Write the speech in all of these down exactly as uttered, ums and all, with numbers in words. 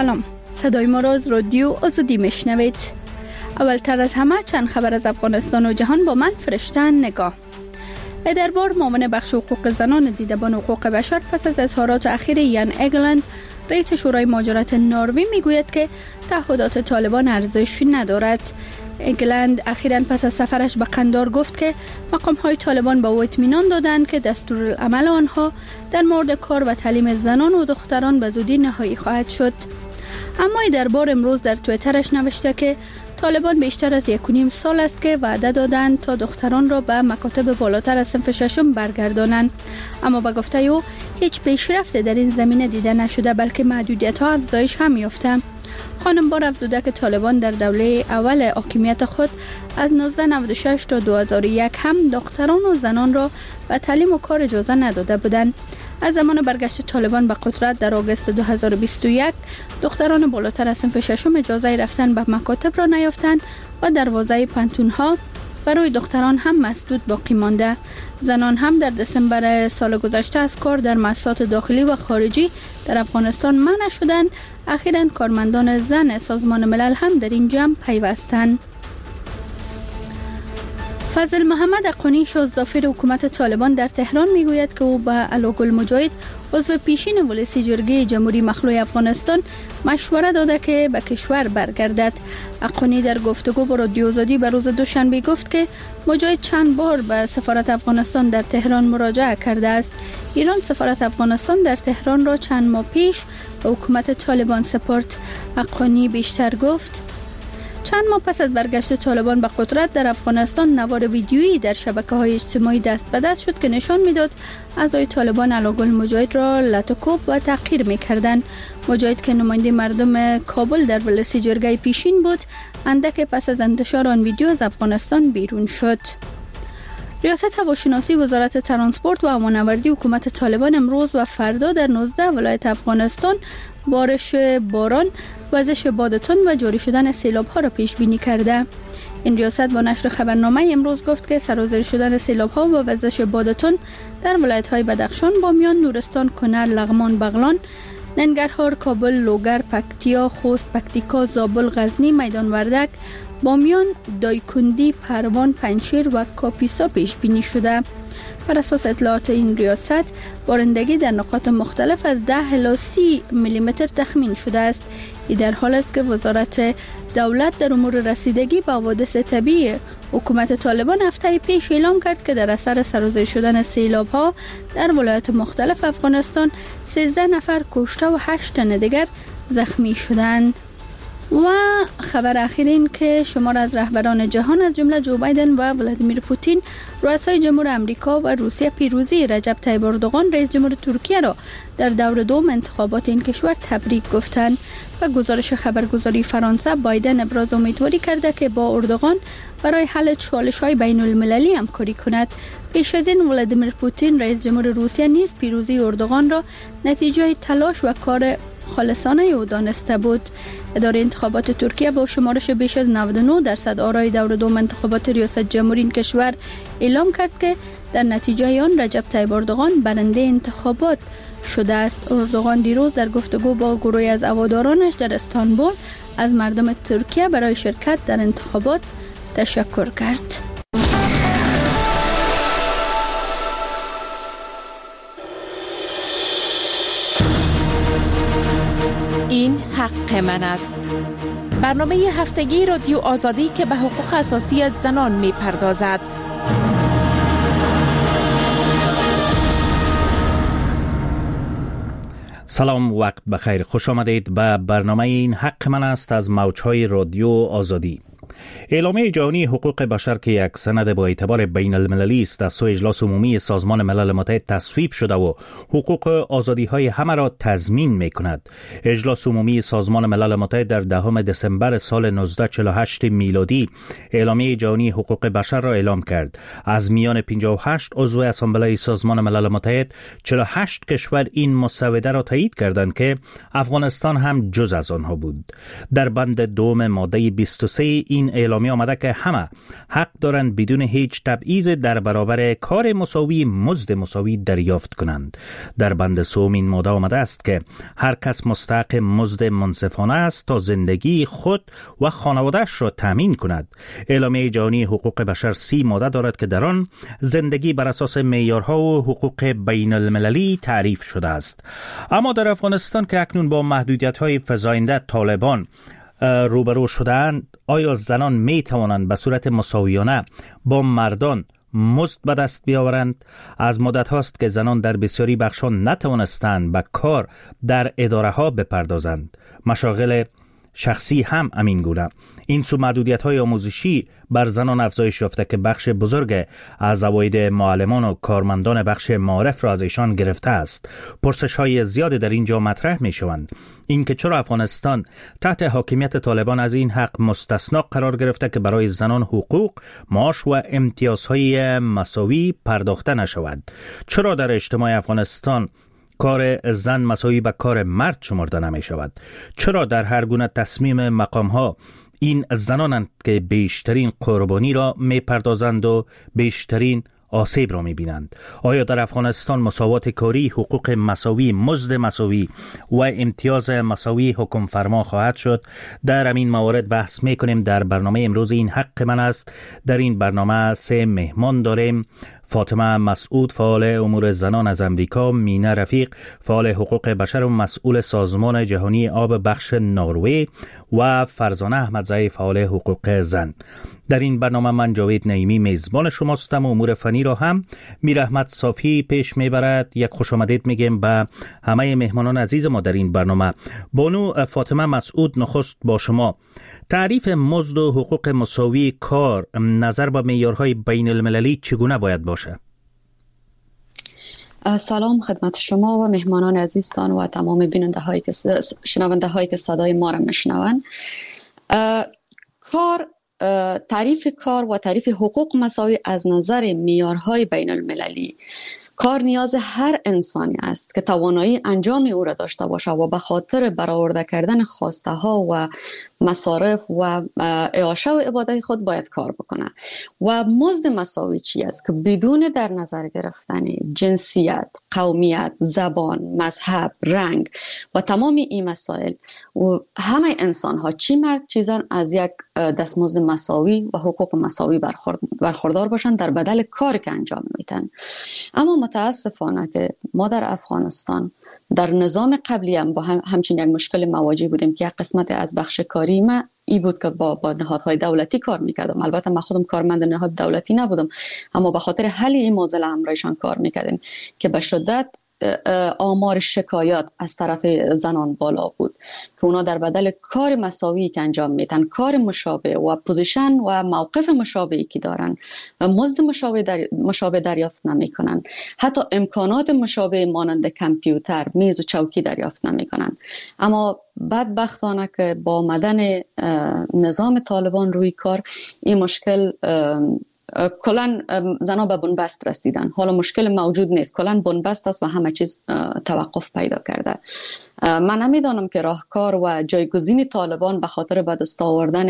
سلام، صدای ما را از رادیو آزادی میشنوید. اولتر از همه چند خبر از افغانستان و جهان با من فرشته نگاه. دربار معاون بخش حقوق زنان دیدبان حقوق بشر پس از اظهارات اخیر یان اگلند رئیس شورای مهاجرت نروژ میگوید که تعهدات طالبان ارزش ندارد. اگلند اخیراً پس از سفرش به قندار گفت که مقام‌های طالبان به او اطمینان دادند که دستورالعمل آنها در مورد کار و تعلیم زنان و دختران به زودی نهایی خواهد شد. اما دربار امروز در توییترش نوشته که طالبان بیشتر از یک و نیم سال است که وعده دادند تا دختران را به مکاتب بالاتر از صنف ششم برگردانند، اما به گفته او هیچ پیشرفت در این زمینه دیده نشده، بلکه محدودیت‌ها افزایش هم یافته. خانم بار افزوده که طالبان در دوره اول حاکمیت خود از نوزده نود و شش تا دو هزار و یک هم دختران و زنان را به تعلیم و کار اجازه نداده بودند. از زمان برگشت طالبان به قدرت در آگوست دو هزار و بیست و یک دختران بالاتر از صنف ششم اجازه رفتن به مکاتب را نیافتند و دروازه پانتون‌ها برای دختران هم مسدود باقی مانده. زنان هم در دسامبر سال گذشته از کار در مؤسسات داخلی و خارجی در افغانستان منع شدند. اخیراً کارمندان زن سازمان ملل هم در این جمع پیوستند. فضل محمد اقانی شازدافر حکومت طالبان در تهران میگوید که او به علاءالگل مجاهد عضو پیشین ولسی جرگه جمهوری مخلوع افغانستان مشوره داده که به کشور برگردد. اقانی در گفتگو با رادیو آزادی به روز دوشنبه گفت که مجاهد چند بار به سفارت افغانستان در تهران مراجعه کرده است. ایران سفارت افغانستان در تهران را چند ماه پیش به حکومت طالبان سپرد. اقانی بیشتر گفت چند ماه پس از برگشت طالبان به قدرت در افغانستان نوار ویدیویی در شبکه‌های اجتماعی دست به دست شد که نشان میداد اعضای طالبان علاءالگل مجاهد را لطکوب و تحقیر می‌کردند. مجاهد که نماینده مردم کابل در ولسی جرگه پیشین بود، اندک پس از انتشار آن ویدیو از افغانستان بیرون شد. ریاست هواشناسی وزارت ترانسپورت و امان‌آوردی حکومت طالبان امروز و فردا در نوزده ولایت افغانستان بارش باران، وزش بادتون و جاری شدن سیلاب‌ها را پیش بینی کرده. این ریاست با نشر خبرنامه امروز گفت که سرازیر شدن سیلاب‌ها و وزش بادتون در ولایت‌های بدخشان، بامیان، نورستان، کنر، لغمان، بغلان، ننگرهار، کابل، لوگر، پکتیا، خوست، پکتیکا، زابل، غزنی، میدان وردک، بامیان، دایکندی، پروان، پنجشیر و کاپیسا پیش بینی شده. بر اساس اطلاعات این ریاست بارندگی در نقاط مختلف از ده الی سی میلی متر تخمین شده است. این در حال است که وزارت دولت در امور رسیدگی به حوادث طبیعی حکومت طالبان هفته پیش اعلام کرد که در اثر سرازیر شدن سیلاب‌ها در ولایات مختلف افغانستان سیزده نفر کشته و هشت تن دیگر زخمی شدند. و خبر اخیر این که شمار از رهبران جهان از جمله جو بایدن و ولادیمیر پوتین رؤسای جمهور آمریکا و روسیه پیروزی رجب طیب اردوغان رئیس جمهور ترکیه را در دور دوم انتخابات این کشور تبریک گفتند. و گزارش خبرگزاری فرانسه بایدن ابراز امیدواری کرده که با اردوغان برای حل چالش‌های بین‌المللی همکاری کند. پیش از این ولادیمیر پوتین رئیس جمهور روسیه نیز پیروزی اردوغان را نتیجه تلاش و کار خالصانه او دانسته بود. اداره انتخابات ترکیه با شمارش بیش از نود و نه درصد آرای دور دوم انتخابات ریاست جمهوری این کشور اعلام کرد که در نتیجه آن رجب طیب اردوغان برنده انتخابات شده است. اردوغان دیروز در گفتگو با گروهی از هوادارانش در استانبول از مردم ترکیه برای شرکت در انتخابات تشکر کرد. این حق من است. برنامه هفتگی رادیو آزادی که به حقوق اساسی از زنان می پردازد. سلام، وقت بخیر. خوش آمدید به برنامه این حق من است از موجهای رادیو آزادی. اعلامیه جهانی حقوق بشر که یک سند با اعتبار بین المللی است از سوی اجلاس عمومی سازمان ملل متحد تصویب شده و حقوق آزادی های همه را تضمین می کند. اجلاس عمومی سازمان ملل متحد در دهم دسامبر سال نوزده چهل و هشت میلادی اعلامیه جهانی حقوق بشر را اعلام کرد. از میان پنجاه و هشت عضو اسامبله سازمان ملل متحد چهل و هشت کشور این مسوده را تایید کردند که افغانستان هم جز از آنها بود. در بند دوم ماده بیست و سه این این اعلامیه آمده که همه حق دارند بدون هیچ تبعیض در برابر کار مساوی مزد مساوی دریافت کنند. در بند سوم این ماده آمده است که هر کس مستحق مزد منصفانه است تا زندگی خود و خانواده‌اش را تامین کند. اعلامیه جهانی حقوق بشر سی ماده دارد که در آن زندگی بر اساس معیارها و حقوق بین المللی تعریف شده است. اما در افغانستان که اکنون با محدودیت‌های فزاینده طالبان روبرو شده‌اند، آیا زنان می توانند به صورت مساویانه با مردان مزد به دست بیاورند؟ از مدت هاست که زنان در بسیاری بخشان نتوانستند به کار در اداره ها بپردازند. مشاغل شخصی هم امین گونه. این سو محدودیت های آموزشی بر زنان افزایش یافته که بخش بزرگ از عواید معلمان و کارمندان بخش معارف را از ایشان گرفته است. پرسش های زیاد در اینجا مطرح می شوند. این که چرا افغانستان تحت حاکمیت طالبان از این حق مستثنا قرار گرفته که برای زنان حقوق، معاش و امتیازهای مساوی پرداخته نشود؟ چرا در اجتماع افغانستان کار زن مساوی به کار مرد شمرده نمی شود؟ چرا در هر گونه تصمیم مقام ها این زنانند که بیشترین قربانی را می پردازند و بیشترین آسیب را می بینند؟ آیا در افغانستان مساوات کاری، حقوق مساوی، مزد مساوی و امتیاز مساوی حکم فرما خواهد شد؟ در همین موارد بحث می کنیم در برنامه امروز این حق من است. در این برنامه سه مهمان داریم: فاطمه مسعود، فعال امور زنان از امریکا; مینا رفیق، فعال حقوق بشر و مسئول سازمان جهانی آب بخش نروژ; و فرزانه احمدزی، فعال حقوق زن. در این برنامه من جاوید نعیمی میزبان شماستم و امور فنی را هم میر احمد صافی پیش میبرد. یک خوش آمدید میگیم به همه مهمانان عزیز ما در این برنامه. بانو فاطمه مسعود، نخست با شما. تعریف مزد و حقوق مساوی کار نظر به معیارهای بین المللی چگونه باید باشه؟ سلام خدمت شما و مهمانان عزیزتان و تمام بیننده هایی که شنونده هایی که صدای ما را میشنوند. کار، تعریف کار و تعریف حقوق مساوی از نظر معیارهای بین المللی، کار نیاز هر انسانی است که توانایی انجام او را داشته باشه و به خاطر برآورده کردن خواسته ها و مصارف و اعاشه و عبادت خود باید کار بکنه. و مزد مساوی چی است که بدون در نظر گرفتن جنسیت، قومیت، زبان، مذهب، رنگ و تمام این مسائل و همه انسان ها چی مرد چی زن از یک دستمزد مساوی و حقوق مساوی برخوردار باشند در بدل کار که انجام میدن. اما متاسفانه که ما در افغانستان در نظام قبلی هم با هم همچین یک مشکل مواجه بودیم که یک قسمت از بخش کاری ما ای بود که با, با نهادهای دولتی کار میکردم. البته من خودم کارمند نهاد دولتی نبودم، اما به خاطر حل این معضله همراهشان کار میکردیم که به شدت آمار شکایات از طرف زنان بالا بود که اونا در بدل کار مساوی که انجام میدن، کار مشابه و پوزیشن و موقف مشابهی که دارن و مزد مشابه در... مشابه دریافت نمیکنن. حتی امکانات مشابه مانند کامپیوتر، میز و چوکی دریافت نمیکنن. اما بدبختانه که با آمدن نظام طالبان روی کار این مشکل کلان زنان به بنبست رسیدن. حالا مشکل موجود نیست، کلان بنبست است و همه چیز توقف پیدا کرده. من نمیدانم که راهکار و جایگزین طالبان به خاطر به دست آوردن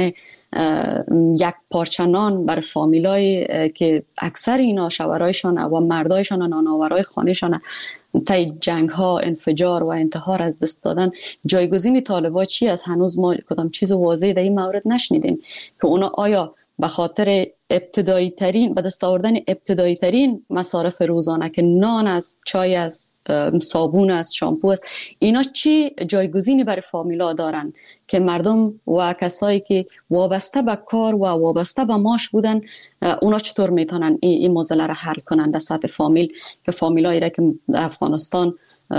یک پارچه نان بر فامیلای که اکثر اینا شوهرایشان و مردایشان و نانآورای خانهشان طی جنگ ها، انفجار و انتحار از دست دادن، جایگزین طالبان چی است؟ هنوز ما کدام چیز واضحی در این مورد نشنیدیم که اونا آیا به خاطر ابتدایی ترین به دست آوردن ابتدایی ترین مصارف روزانه که نان است، چای است، صابون است، شامپو است، اینا چی جایگزینی برای فامیلا دارن که مردم و کسایی که وابسته به کار و وابسته به معاش بودن اونا چطور میتونن این, این معضله را حل کنن در سطح فامیل که فامیلایی را که افغانستان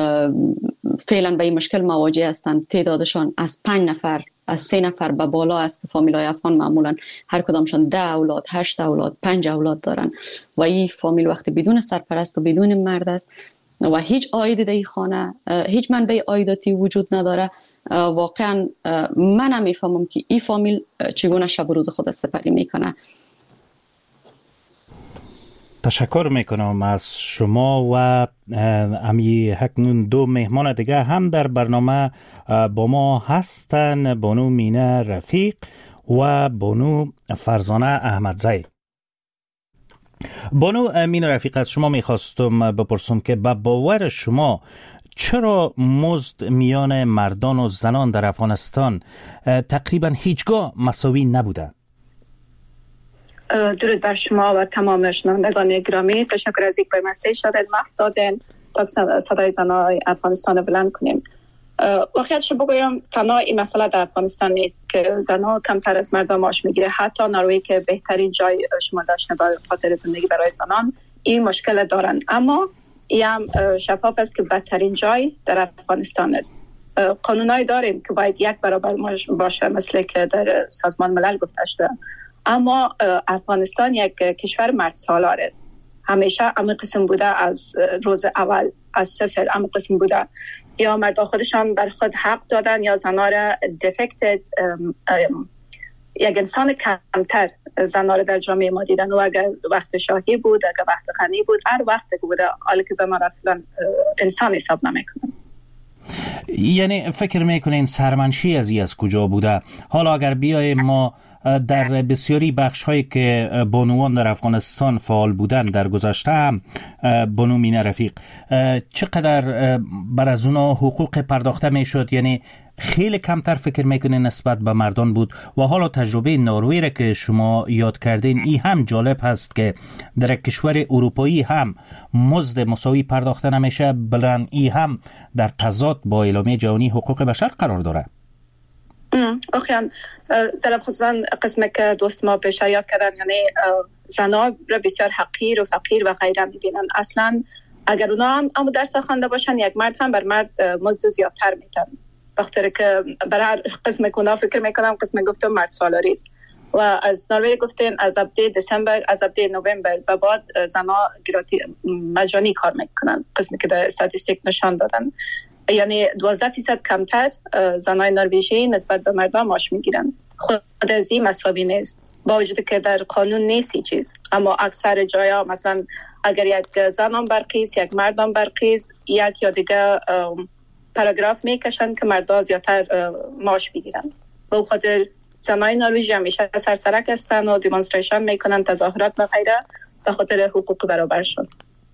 فعلا به این مشکل مواجه هستند تعدادشان از پنج نفر از سه نفر به بالا است که فامیلای افغان معمولا هر کدامشان ده اولاد، هشت اولاد، پنج اولاد دارن و این فامیل وقتی بدون سرپرست و بدون مرد است و هیچ عایدی در این خانه، هیچ منبع عایداتی وجود نداره، واقعا من نمیفهمم که این فامیل چگونه شب و روز خود سپری میکنه. تشکر میکنم از شما و امی هکنون دو مهمان دیگه هم در برنامه با ما هستن، بانو مینا رفیق و بانو فرزانه احمدزی. بانو امین رفیق، از شما میخواستم بپرسم که به باور شما چرا مزد میان مردان و زنان در افغانستان تقریبا هیچگاه مساوی نبوده؟ درود بر شما و تمام شنوندگان گرامی. تشکر از اینکه به مسیج دادن وقت دادن تا صدای زنان افغانستان بلند کنیم. واقعیتش بگویم تنها این مسئله در افغانستان نیست که زنان کمتر از مردان معاش میگیره. حتی نروژ که بهترین جای شما داشتن به خاطر زندگی برای زنان این مشکل دارن، اما این هم شفاف است که بدترین جای در افغانستان است. قانونایی داریم که باید یک برابر باشه مثل که در سازمان ملل گفته شده، اما افغانستان یک کشور مرد سالار است. همیشه همین قسم بوده، از روز اول از صفر همین قسم بوده. یا مردا خودشان بر خود حق دادن یا زنها را defected یک انسان کمتر زنها را در جامعه ما دیدن. و اگر وقت شاهی بود، اگر وقت غنی بود، هر وقت که بوده، حالی که زنها را اصلا انسان حساب نمیکنن. یعنی فکر میکنین سرمنشی از از کجا بوده؟ حالا اگر بیایم ما در بسیاری بخش هایی که بانوان در افغانستان فعال بودن در گذشته هم، بانو مینه رفیق، چقدر بر از اونا حقوق پرداخته میشد؟ یعنی خیلی کمتر فکر میکنه نسبت به مردان بود. و حالا تجربه نروژ را که شما یاد کردین، این هم جالب هست که در کشور اروپایی هم مزد مساوی پرداخته نمیشه، بلند این هم در تضاد با اعلامیه جهانی حقوق بشر قرار داره. آخیان در افغانستان قسمه که دوست ما بهش یاد کردن، یعنی زنها را بسیار حقیر و فقیر و غیره میبینن. اصلا اگر اونا هم اما درس خوانده باشن، یک مرد هم بر مرد مزد زیادتر میتن، بخاطر که برای قسمه که اونا فکر میکنم قسمه گفتم مرد سالاری است. و از نروژ گفتین از ابتدای دسامبر از ابتدای نوامبر به بعد زنها گراتی مجانی کار میکنن، قسمه که در استاتستیک نشان دادن. یعنی دوازده فیصد کمتر زنای نروژی نسبت به مردان معاش میگیرن. خود از این مساوی نیست، با وجود که در قانون نیست چیز، اما اکثر جایا مثلا اگر یک زنان برقیس یک مردان برقیس، یک یا دیگه پاراگراف میکشن که مردان زیادتر معاش بگیرن. به خاطر زنای نروژی همیشه سرسرک هستن و دیمونستریشن میکنن، تظاهرات و غیره، به خاطر حقوق برابرشون.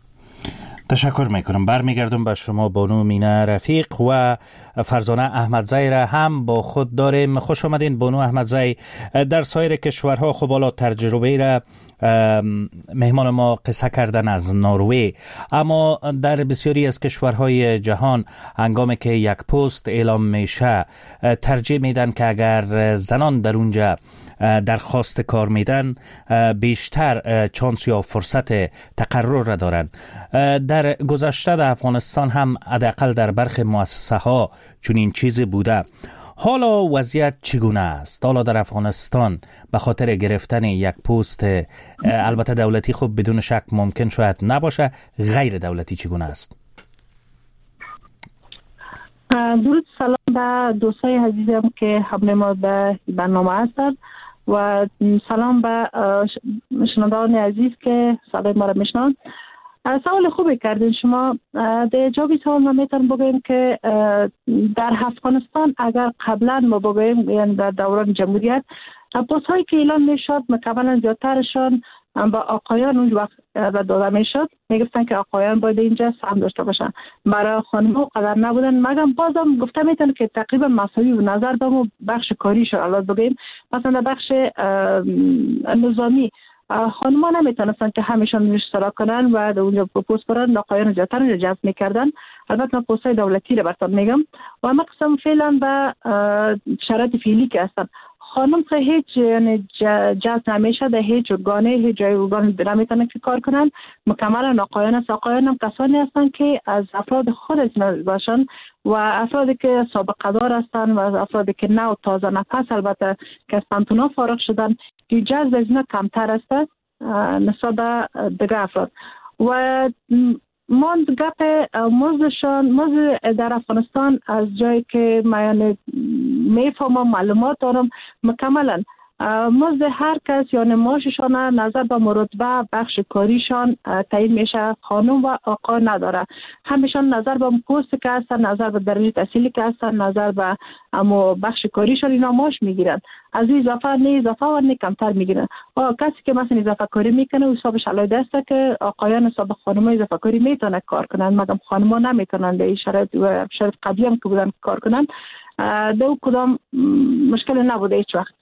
تشکر میکنم. برمیگردم به شما بانو مینه رفیق و فرزانه احمدزی را هم با خود داریم. خوش آمدین بانو احمدزی. در سایر کشورها خب حالا تجربه را مهمان ما قصه کردن از نروژ، اما در بسیاری از کشورهای جهان هنگامی که یک پست اعلام میشه ترجیح میدن که اگر زنان در اونجا درخواست کار میدن بیشتر چانس یا فرصت تقرر را دارن. در گذشته در افغانستان هم حداقل در برخی مؤسسه ها چنین چیزی بوده. حالا وضعیت چگونه است؟ حالا در افغانستان به خاطر گرفتن یک پست البته دولتی خب بدون شک ممکن شاید نباشه، غیر دولتی چگونه است؟ درود سلام به دوستای عزیزم که همراه ما به برنامه هستند و سلام به شنوندگان عزیز که صدای ما را میشنوند. سوال خوبی کردین شما. در جواب سوال ما میتونم بگویم که در افغانستان اگر قبلا ما بگویم یعنی در دوران جمهوریت پست هایی که اعلان میشد مکملا زیادترشان با آقایان اون وقت داده میشد، میگفتن که آقایان باید اینجا سهم داشته باشن، برای خانم‌ها قدر نبودن. مگم بازم گفته میتونن که تقریبا مساوی و نظر به بخش کاری شد. الان بگیم مثلا بخش نظامی خانم‌ها نمیتونستن که همیشون اشتراک کنن و در اونجا پست برن، آقایان زیادتر اونجا جذب میکردن. البته پست‌های دولتی رو براتون میگم و مقصد فعلا به شرایط فعلی که هستن خانم که هیچ یعنی جذب نمیشه، در هیچ ارگانه هیچ جای ارگان نمیتونن که کار کنن. مکملا آقایان است. آقایان هم کسانی هستن که از افراد خود باشن و افرادی که سابقه دار هستن و افرادی که نو تازه نفس البته که از پانتونا فارغ شدن که جذب از اینا کمتر است نسبت به دیگه افراد. و ما گپ مزدشان مزد در افغانستان از جایی که من میفهمم معلومات دارم مکملا مزد هر کس یا معاششان نظر به مرتبه بخش کاریشان تعیین میشه. خانم و آقا نداره، همیشان نظر به پست که هستن، نظر به درجه تحصیلی که هستن، نظر به اما بخش کاریشان اینا معاش میگیرن. از اضافه نه اضافه و نه کمتر میگیرن. کسی که مثلا اضافه کاری میکنه و حسابش علایده است که آقایان حساب خانم‌ها اضافه کاری میتونه کار کنن، مگر خانم‌ها نمیتونن. در این شرایط و شرایط قبلی هم که بودن کار کنن، دو کدام مشکل نبوده هیچ وقت.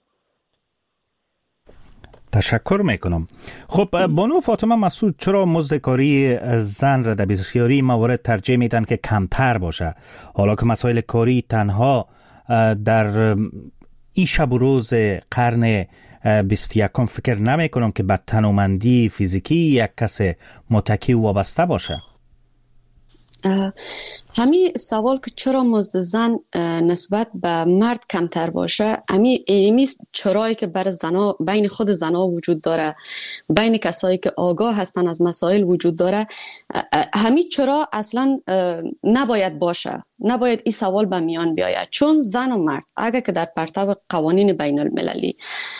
تشکر میکنم. خب بانو فاطمه مسعود، چرا مزد کاری زن را در بسیاری موارد ترجیح میدن که کمتر باشه، حالا که مسائل کاری تنها در این شب و روز قرن بیست و یکم فکر نمی کنم که به تنومندی فیزیکی یک کس متکی و وابسته باشه؟ همین سوال که چرا مزد زن نسبت به مرد کمتر باشه، همین ایمی چرایی که بر زنا بین خود زنا وجود داره، بین کسایی که آگاه هستن از مسائل وجود داره، همین چرا اصلا نباید باشه، نباید این سوال به میان بیاید. چون زن و مرد اگر که در پرتو قوانین بین المللی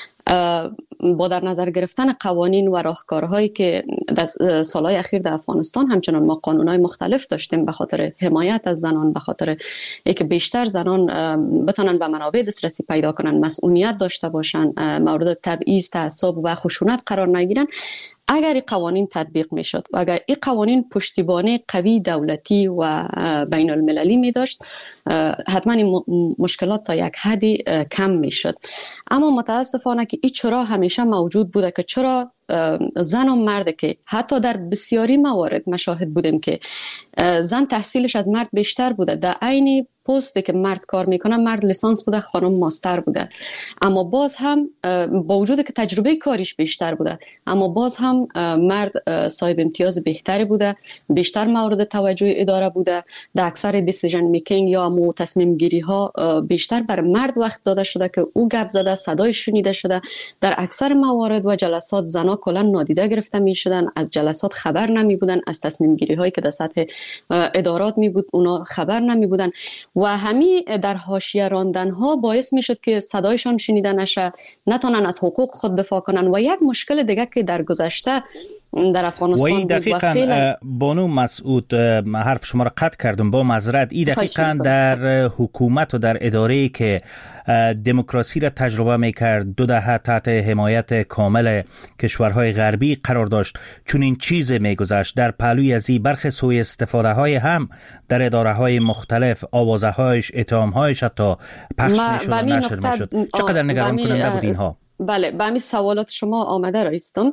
با در نظر گرفتن قوانین و راهکارهایی که در سالهای اخیر در افغانستان همچنان ما قانونهای مختلف داشتیم به خاطر حمایت از زنان، به خاطر اینکه بیشتر زنان بتونن به منابع دسترسی پیدا کنن، مسئولیت داشته باشن، مورد تبعیض، تعصب و خشونت قرار نگیرن، اگر این قوانین تطبیق می شد و اگر این قوانین پشتیبانی قوی دولتی و بین المللی می داشت، حتما این مشکلات تا یک حدی کم می شد. اما متاسفانه که این چرا همیشه موجود بوده که چرا زن و مرد که حتی در بسیاری موارد مشاهد بودیم که زن تحصیلش از مرد بیشتر بوده، در عین پستی که مرد کار میکنه مرد لیسانس بوده، خانم ماستر بوده، اما باز هم با وجود که تجربه کاریش بیشتر بوده، اما باز هم مرد صاحب امتیاز بهتری بوده، بیشتر مورد توجه اداره بوده، در اکثر دیسیژن میکینگ یا مو تصمیم گیری ها بیشتر بر مرد وقت داده شده که او گپ زده، صدای شنیده شده. در اکثر موارد و جلسات زنا کلا نادیده گرفته می شدن، از جلسات خبر نمی بودن، از تصمیم گیری هایی که در سطح ادارات می بود اونا خبر نمی بودن و همین در حاشیه راندن ها باعث می شد که صدایشان شنیده نشه، نتونن از حقوق خود دفاع کنن. و یک مشکل دیگه که در گذشته در افغانستان بود و فعلا بانو مسعود، حرف شما را قطع کردم با معذرت، این دقیقاً در حکومت و در اداره‌ای که دموکراسی را تجربه میکرد، دو دهه تحت حمایت کامل کشورهای غربی قرار داشت، چون این چیز میگذشت در پهلوی از این برخی سوء استفاده های هم در اداره های مختلف، آوازه هایش، اتهام هایش حتی پخش میشد و نشر میشد. چقدر نگران کننده بود اینها؟ بله، به همین سوالات شما آمده رایستم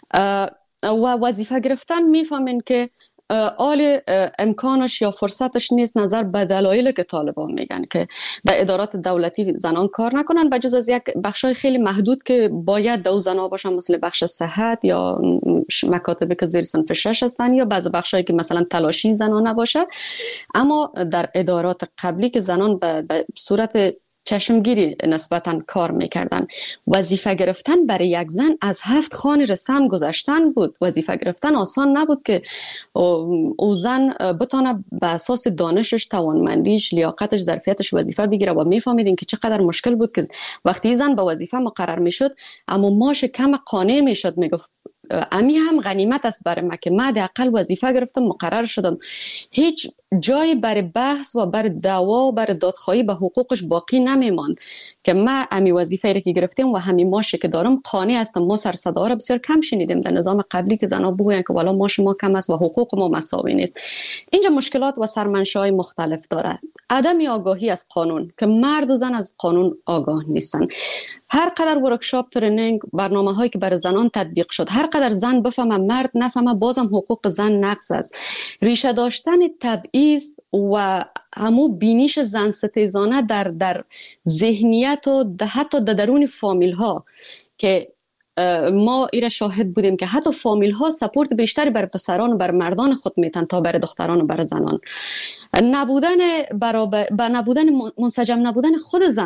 و وظیفه گرفتن میفهمین که آل امکانش یا فرصتش نیست نظر به دلایل که طالبان میگن که در ادارات دولتی زنان کار نکنن، بجز از یک بخشای خیلی محدود که باید دو زنا باشن، مثل بخش صحت یا مکاتبی که زیر صنف شش هستن، یا بعضی بخشایی که مثلا تلاشی زنان نباشه. اما در ادارات قبلی که زنان به صورت چشمگیری نسبتاً کار میکردن، وظیفه گرفتن برای یک زن از هفت خوان رستم گذشتن بود. وظیفه گرفتن آسان نبود که او زن بتونه به اساس دانشش، توانمندیش، لیاقتش، ظرفیتش وظیفه بگیره و میفهمیدین که چقدر مشکل بود که وقتی زن به وظیفه مقرر میشد اما ماش کم قانع میشد، میگفت امی هم غنیمت است برای من که من حداقل وظیفه گرفتم، مقرر شدم. هیچ جایی برای بحث و برای دعوا و برای دادخواهی به حقوقش باقی نمیماند که من امی وظیفه را که گرفتم و همین ماشی که دارم قانع هستم. ما سر صدا را بسیار کم شنیدیم در نظام قبلی که زنا بگوین که والا ماش ما کم است و حقوق ما مساوی نیست. اینجا مشکلات و سرمنشأهای مختلف داره. عدم آگاهی از قانون که مرد و زن از قانون آگاه نیستن. هر قدر ورکشاپ، ترینینگ، برنامه هایی که برای زنان تطبیق شد، هر قدر زن بفهمه مرد نفهمه، بازم حقوق زن نقض است. ریشه داشتن تبعیض و همو بینیش زن ستیزانه در در ذهنیت و حتی در درون فامیل ها که ما ایره شاهد بودیم که حتی فامیل ها سپورت بیشتری بر پسران و بر مردان خود میتن تا بر دختران و بر زنان. نبودن برابر با نبودن منسجم نبودن خود زنا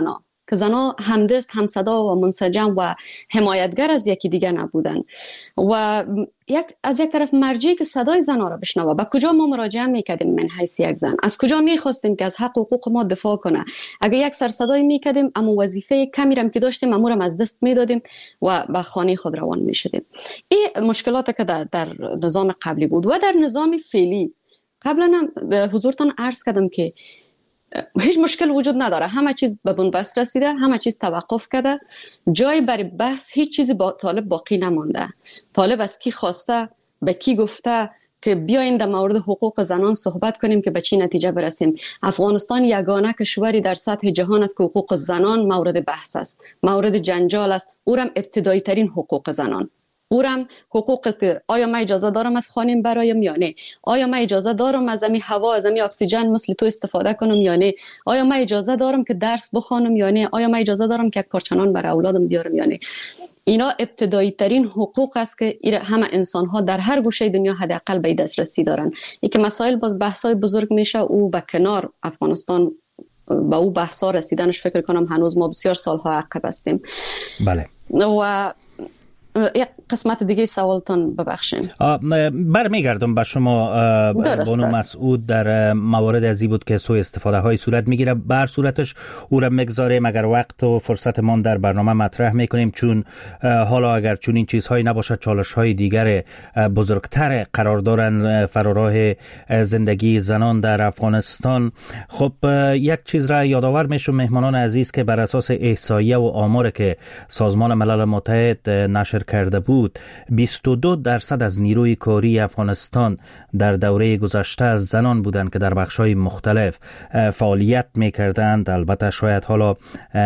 که زنها همدست، همصدا و منسجم و حمایتگر از یکی دیگه نبودن و یک از یک طرف مرجعی که صدای زنها را بشنوه. به کجا ما مراجعه میکردیم من حیث یک زن؟ از کجا میخواستیم که از حق و حقوق ما دفاع کنه؟ اگه یک سر صدای میکردیم اما وظیفه کمی رم که داشتیم امورم از دست میدادیم و به خانه خود روان میشدیم. این مشکلات که در, در نظام قبلی بود. و در نظام فعلی قبلا هم به حضورتان عرض کردم که هیچ مشکل وجود نداره، همه چیز به بنبست رسیده، همه چیز توقف کرده، جای برای بحث هیچ چیزی با طالب باقی نمانده. طالب از کی خواسته، به کی گفته که بیاین در مورد حقوق زنان صحبت کنیم که به چی نتیجه برسیم. افغانستان یگانه کشوری در سطح جهان است که حقوق زنان مورد بحث است، مورد جنجال است. اونم ابتدایی ترین حقوق زنان، اورم حقوق که آیا من اجازه دارم از خانم برایم یا نه، آیا من اجازه دارم از امی هوا، از امی اکسیژن مثل تو استفاده کنم یا نه، آیا من اجازه دارم که درس بخوانم یا نه، آیا من اجازه دارم که یک پارچنان برای اولادم بیارم یا نه. اینا ابتدایی ترین حقوق است که همه انسان ها در هر گوشه دنیا حداقل به دسترسی دارن. این که مسائل باز بحث های بزرگ میشه او به کنار، افغانستان با او بحث ها رسیدنش فکر کنم هنوز ما بسیار سالها عقب هستیم. بله. و یک قسمت دیگه سوالتون ببخشین. برمیگردم به شما بانو مسعود. در موارد ازی بود که سوء استفاده های صورت میگیره، بر صورتش او را میگذاریم، اگر وقت و فرصت ما در برنامه مطرح میکنیم، چون حالا اگر چون این چیزهایی نباشد چالش های دیگر بزرگتر قرار دارن فراراه زندگی زنان در افغانستان. خب یک چیز را یادآور میشم مهمانان عزیز که بر اساس احصایه و آمار که سازمان ملل متحد نشر کرده بود، بیست و دو درصد از نیروی کاری افغانستان در دوره گذشته از زنان بودند که در بخش‌های مختلف فعالیت می‌کردند. البته شاید حالا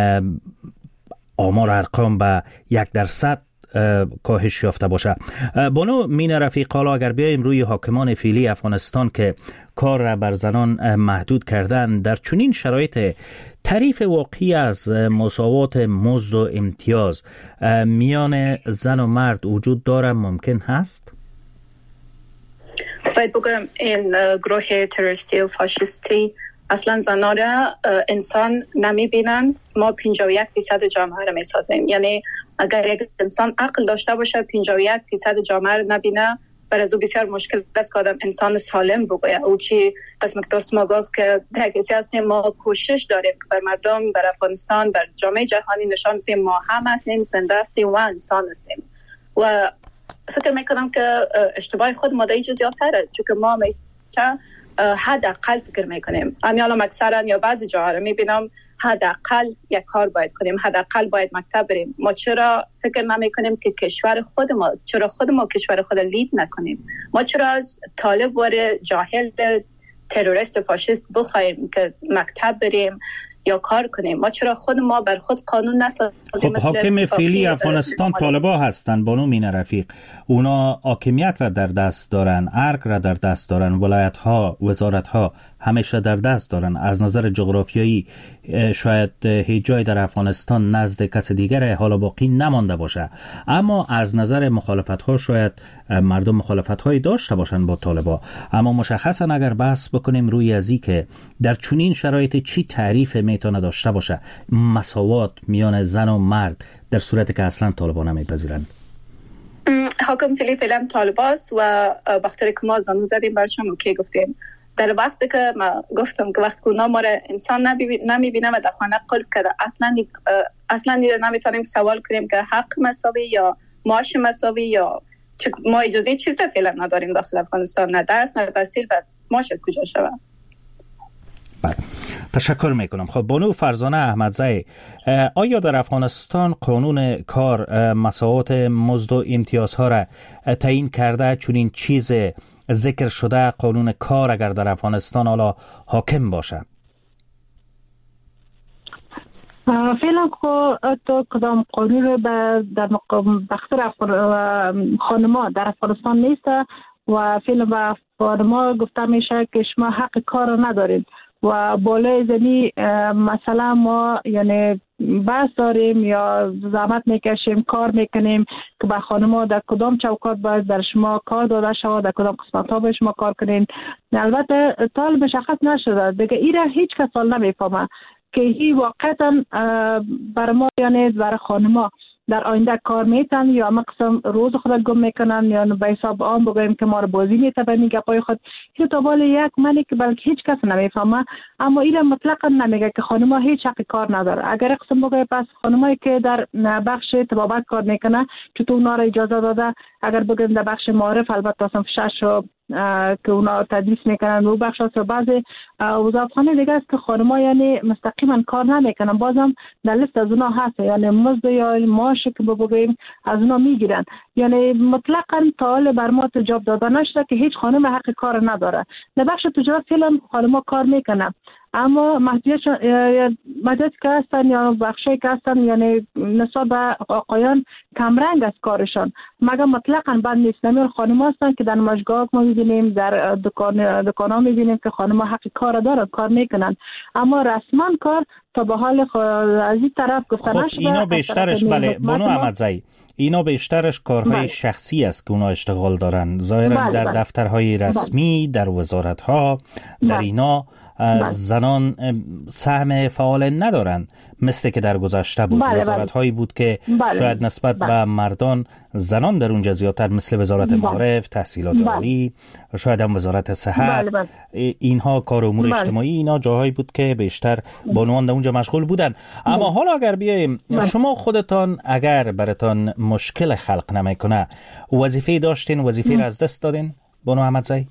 آمار ارقام به یک درصد کاهش یافته باشه. بانو مین رفیق، حالا اگر بیایم روی حاکمان فعلی افغانستان که کار را بر زنان محدود کردن، در چنین شرایط تعریف واقعی از مساوات مزد و امتیاز میان زن و مرد وجود داره ممکن هست؟ باید بگم این گروه تروریستی و فاشیستی اصلا زنان را انسان نمی بینن. ما پنجاه و یک درصد جامعه را می سازیم. یعنی اگر یک انسان عقل داشته باشه پنجاه و یک درصد جامعه را نبینه، برای از او بسیار مشکل است که آدم انسان سالم بگوید. او چی قسم که دوست ما گفت که در کسی هستیم ما کوشش داریم که بر مردم، بر افغانستان، بر جامعه جهانی نشان بدیم ما هم هستیم، زنده هستیم و انسان هستیم. و فکر میکنم که اشتباه خود ما در اینجا زیادتر است، چون که ما میشه حداقل فکر میکنیم. امیالا اکثرا یا بعضی جاها رو میبینم حداقل یک کار باید کنیم، حداقل باید مکتب بریم. ما چرا فکر نمیکنیم که کشور خود ما، چرا خود ما کشور خود لید نکنیم؟ ما چرا از طالب و جاهل تروریست فاشیست بخوایم که مکتب بریم یا کار کنیم؟ ما چرا خود ما بر خود قانون نسازیم؟ خب حاکم فعلی افغانستان طالبا هستند بانو مین رفیق، اونا حاکمیت را در دست دارن، ارگ را در دست دارن، ولایت ها، وزارت ها همیشه در دست دارن. از نظر جغرافیایی شاید هیچ جای در افغانستان نزد کس دیگر حالا باقی نمانده باشه، اما از نظر مخالفت ها شاید مردم مخالفت هایی داشته باشند با طالبا. اما مشخصا اگر بحث بکنیم روی ازی که در چنین شرایط چی تعریف میتونه داشته باشه مساوات میان زن و مرد در صورتی که اصلا طالبا نمیپذیرند. حاکم فعلی فعلا طالباست و وقتی که ما زانو زدیم برشون اوکی گفتیم. در وقتی که ما گفتم که وقتی که اونا ما را انسان نمیبینه و در خانه قلف کرده، اصلا اصلا نمیتونیم سوال کنیم که حق مساوی یا معاش مساوی یا ما اجازه چیز را فعلا نداریم داخل افغانستان، نه درس نه تحصیل و معاش از کجا شود. بله، تشکر میکنم. خب بانو فرزانه احمدزی، آیا در افغانستان قانون کار مساوات مزد و امتیازها را تعیین کرده؟ چون این چیز ذکر شده قانون کار اگر در افغانستان حالا حاکم باشه؟ فعلا تو کدام قانون رو در بخشر خانما در افغانستان نیست و فعلا به خانما گفته میشه که شما حق کار رو ندارید و بالای زمین مثلا ما یعنی بحث داریم یا زحمت میکشیم کار میکنیم که به خانم‌ها در کدام چوکات باید در شما کار داده شود، در کدام قسمت ها به شما کار کنین. البته تا مشخص نشده دیگه، ایره هیچ کس حال نمیفهمه که هی واقعا برای ما یعنی برای خانما در آینده کار میتن یا مقصد روز خود گم میکنن یا به حساب آن بگویم که ما رو بازی میتبه میگه پای خود این تا بالا یک منی که بلکه هیچ کس نمیفهمه، اما این مطلقا نمیگه که خانما هیچ حق کار نداره. اگر قسم بگویم پس خانمایی که در بخش طبابت کار میکنه چطور اونا رو اجازه داده؟ اگر بگویم در بخش معارف البته صنف شش رو که اونا تدریس میکنن و بخش از بعضی وظایفخانه دیگه است که خانم‌ها یعنی مستقیما کار نمیکنن، بازم در لیست از اونا هست، یعنی مزد یا معاش که بگویم از اونا میگیرن. یعنی مطلقاً تا حال بر ما جواب داده نشده که هیچ خانم حق کار نداره. در بخش تجارت فعلا خانم‌ها کار میکنن، اما محدودیت محدودیت که هستن یا بخشی که هستن یعنی نسبت به آقایان کمرنگ از کارشان، مگر مطلقاً بند نیست. نمیر خانم هستن که در نمایشگاه ما میبینیم، در دکان دکان ها میبینیم که خانم حق کار دارن، کار میکنن، اما رسما کار تا به حال از این طرف گفته خب نشده. اینا بیشترش بله بانو احمدزئی، اینا بیشترش کارهای بله. شخصی است که اونا اشتغال دارن ظاهرا بله در بله. دفترهای رسمی بله. در وزارت‌ها در بله. اینا بله. زنان سهم فعال ندارن مثل که در گذشته بود. بله وزارت هایی بود که بله. شاید نسبت بله. به مردان زنان در اونجا زیادتر، مثل وزارت بله. معارف، تحصیلات بله. عالی، شاید هم وزارت صحت بله. بله. اینها کار امور بله. اجتماعی، اینا جاهایی بود که بیشتر بانوان در اونجا مشغول بودن. اما بله. حالا اگر بیایم بله. شما خودتان اگر براتان مشکل خلق نمیکنه وظیفه داشتین، وظیفه را از دست دادین بانو احمدزئی؟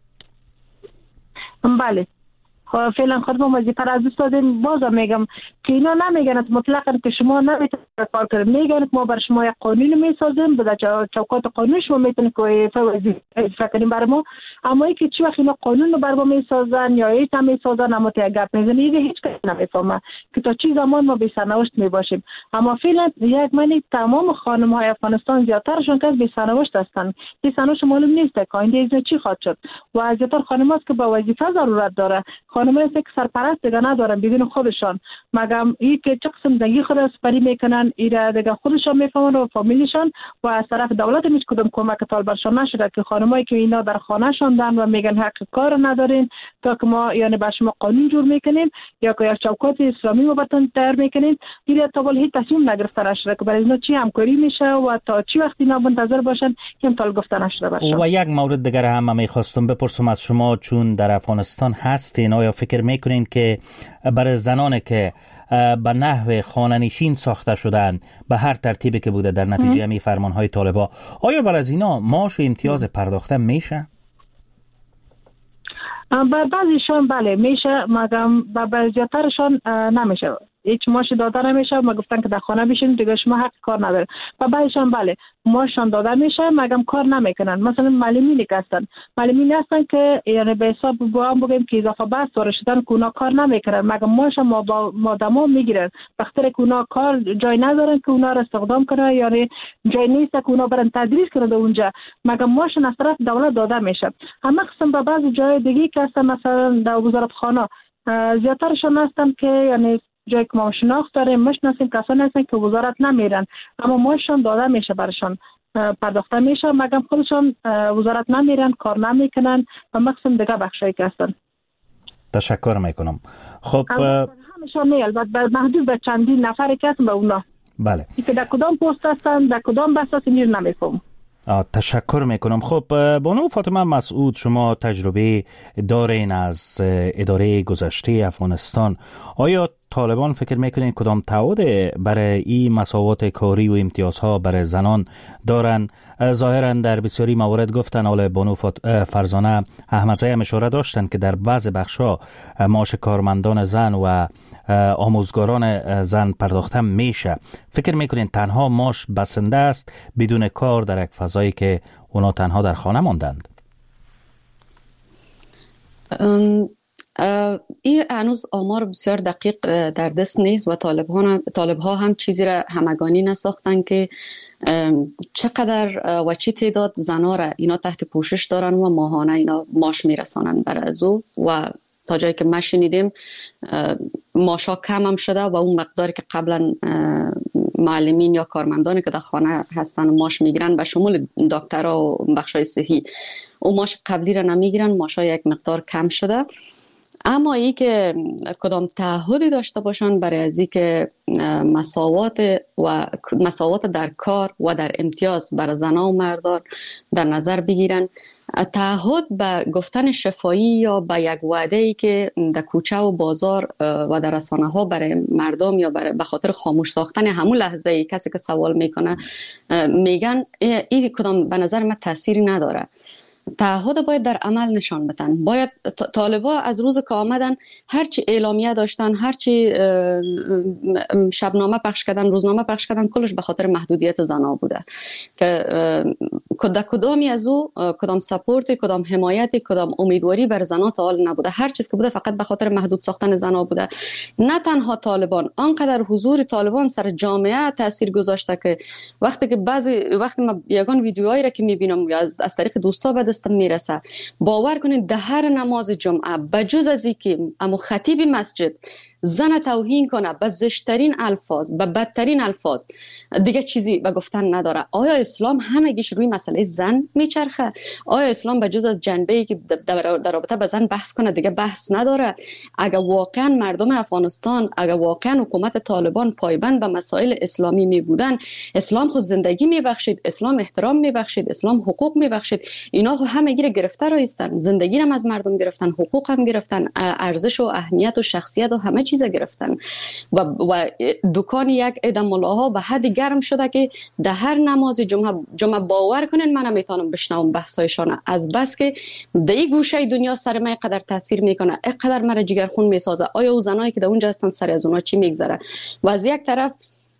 بله خب فعلا خودم وظیفه را از دست دادیم. بازم میگم که اینا نمیگن مطلقاً که شما نمیتونید کار کنید، میگن که ما بر شما یک قانون میسازیم، به چوکات قانون شما میتونید که وظیفه کنیم بر ما، اما ای که چی وقت اینا قانون رو بر ما میسازن یا ایت هم میسازن اما تا گپ میزنن ایده هیچ کس نمیفهمه که تا چی زمان ما بی سرنوشت میباشیم. اما فعلا یک معنی تمام خانم های افغانستان زیادترشون که بی سرنوشت هستن، بی سرنوشت معلوم نیست که آینده چی خواهد شد و زیادتر خانم هست که با وظیفه ضرورت داره. خانم هست که سرپرست دیگه ندارن بدون خودشان، مگم این که چه قسم زندگی خود سپری میکنن ایره دیگه خودشان میفهمن و فامیلشان و از طرف دولت هیچ کدوم کمک طالبشان نشده که خانمایی که اینا در خانه شوندن و میگن حق کار ندارین تا که ما یعنی بر شما قانون جور میکنیم یا که یک چوکات اسلامی ما براتون تیار میکنیم، ایره تا ولی هیچ تصمیم نگرفته نشده که برای اینا چی همکاری میشه و تا چی وقتی اینا منتظر باشن که امتحان گفته نشده باشه. و یک مورد دیگر هم میخواستم بپرسم از شما، چون در افغانستان هستین، آیا فکر میکنین که برای زنانی که به نحو خانه‌نشین ساخته شدن به هر ترتیبی که بوده در نتیجه همین فرمانهای طالبا، آیا برای از اینا معاش و امتیاز پرداخته میشه؟ بر بعضیشان بله میشه، مگم بر زیادترشان نمیشه، هیچ معاش داده نمیشه. ما گفتن که در خانه بشین دیگه شما حق کار نداره. و بعضیشان بله معاششان داده میشه مگم کار نمیکنن. مثلا معلمینی که هستن، معلمین هستن که یعنی به حساب با هم بگیم که اضافه بحث وارد شدن که اونا کار نمیکنن مگم معاش ما با مادما میگیرن، بخاطر که اونا کار جای ندارن که اونا رو استخدام کنه، یعنی جای نیست که اونا برن تدریس کنه اونجا، مگم معاش از طرف دولت داده میشه. اما قسم به بعضی جای دیگه که هستن مثلا در وزارت خانه زیادترشون هستن که یعنی جایی که ما شناخت داریم مشناسیم کسانی هستن که وزارت نمیرن اما معاششان داده میشه، برشان پرداخته میشه، مگم خودشان وزارت نمیرن، کار نمیکنن و مقصد دیگه بخشایی که هستن. تشکر میکنم. خب همشان نه، البته محدود به چندین نفری که هستن به اونا. بله. که در کدام پست هستن، در کدام بحث هستن اینو نمیفهم. تشکر میکنم. خب بانو فاطمه مسعود، شما تجربه دارین از اداره گذشته افغانستان، آیا طالبان فکر میکنین کدام تعهد برای این مساوات کاری و امتیازها برای زنان دارن؟ ظاهرا در بسیاری موارد گفتن، حالا بانو فرزانه احمدزئی هم اشاره داشتن که در بعض بخشا معاش کارمندان زن و آموزگاران زن پرداخته میشه. فکر میکنین تنها معاش بسنده است بدون کار در یک فضایی که اونا تنها در خانه ماندند؟ این هنوز آمار بسیار دقیق در دست نیست و طالب, طالب ها هم چیزی را همگانی نساختن که چقدر و چی تعداد زنا را اینا تحت پوشش دارن و ماهانه اینا معاش میرسانن بر ازو و تا جایی که ما شنیدیم معاشا کم هم شده و اون مقداری که قبلا معلمین یا کارمندانی که در خانه هستن و معاش میگیرن به شمول دکترها و بخشای صحی اون معاش قبلی را نمیگیرن، معاشا یک مقدار کم شده. اما ای که کدام تعهدی داشته باشن برای از این که مساوات و مساوات در کار و در امتیاز برای زنان و مردان در نظر بگیرن، تعهد به گفتن شفایی یا به یک وعده ای که در کوچه و بازار و در رسانه ها برای مردم یا برای به خاطر خاموش ساختن همون لحظه ای کسی که سوال میکنه میگن، این کدام به نظر من تأثیری نداره. تعهد باید در عمل نشان بدن. باید طالبا از روز که آمدن هرچی اعلامیه داشتن، هرچی شبنامه پخش کردن، روزنامه پخش کردن، کلش به خاطر محدودیت زنا بوده که کد کدامی از او کدام سپورت، کدام حمایت، کدام امیدواری بر زنا تا حال نبوده. هر چیز که بوده فقط به خاطر محدود ساختن زنا بوده. نه تنها طالبان، آنقدر حضور طالبان سر جامعه تاثیر گذاشته که وقتی که بعضی وقتی ما یگان ویدیوهایی را که میبینم یا از, از طریق دوستا به دستم میرسه، باور کنید در هر نماز جمعه بجز از اینکه اما خطیب مسجد زن توهین کنه به زشترین الفاظ، به بدترین الفاظ، دیگه چیزی به گفتن نداره. آیا اسلام همگیش روی مسئله زن میچرخه؟ آیا اسلام بجز از جنبه‌ای که در رابطه با زن بحث کنه دیگه بحث نداره؟ اگر واقعا مردم افغانستان، اگر واقعا حکومت طالبان پایبند به مسائل اسلامی می بودن، اسلام خود زندگی میبخشید، اسلام احترام میبخشید، اسلام حقوق میبخشید. اینا خود همگی را گرفته رایستن، زندگی هم از مردم گرفتن، حقوق هم گرفتن، ارزش و اهمیت و شخصیت و همه چیز گرفتن و, و دکان یک عده ملاها به حد گرم شده که در هر نماز جمعه جمعه باور کنین من نمیتونم بشنوم بحثایشان، از بس که در این گوشه دنیا سر من قدر تاثیر میکنه، اینقدر مرا جگرخون میسازه. آیا او زنایی که در اونجا هستن سر از اونها چی میگذره؟ و از یک طرف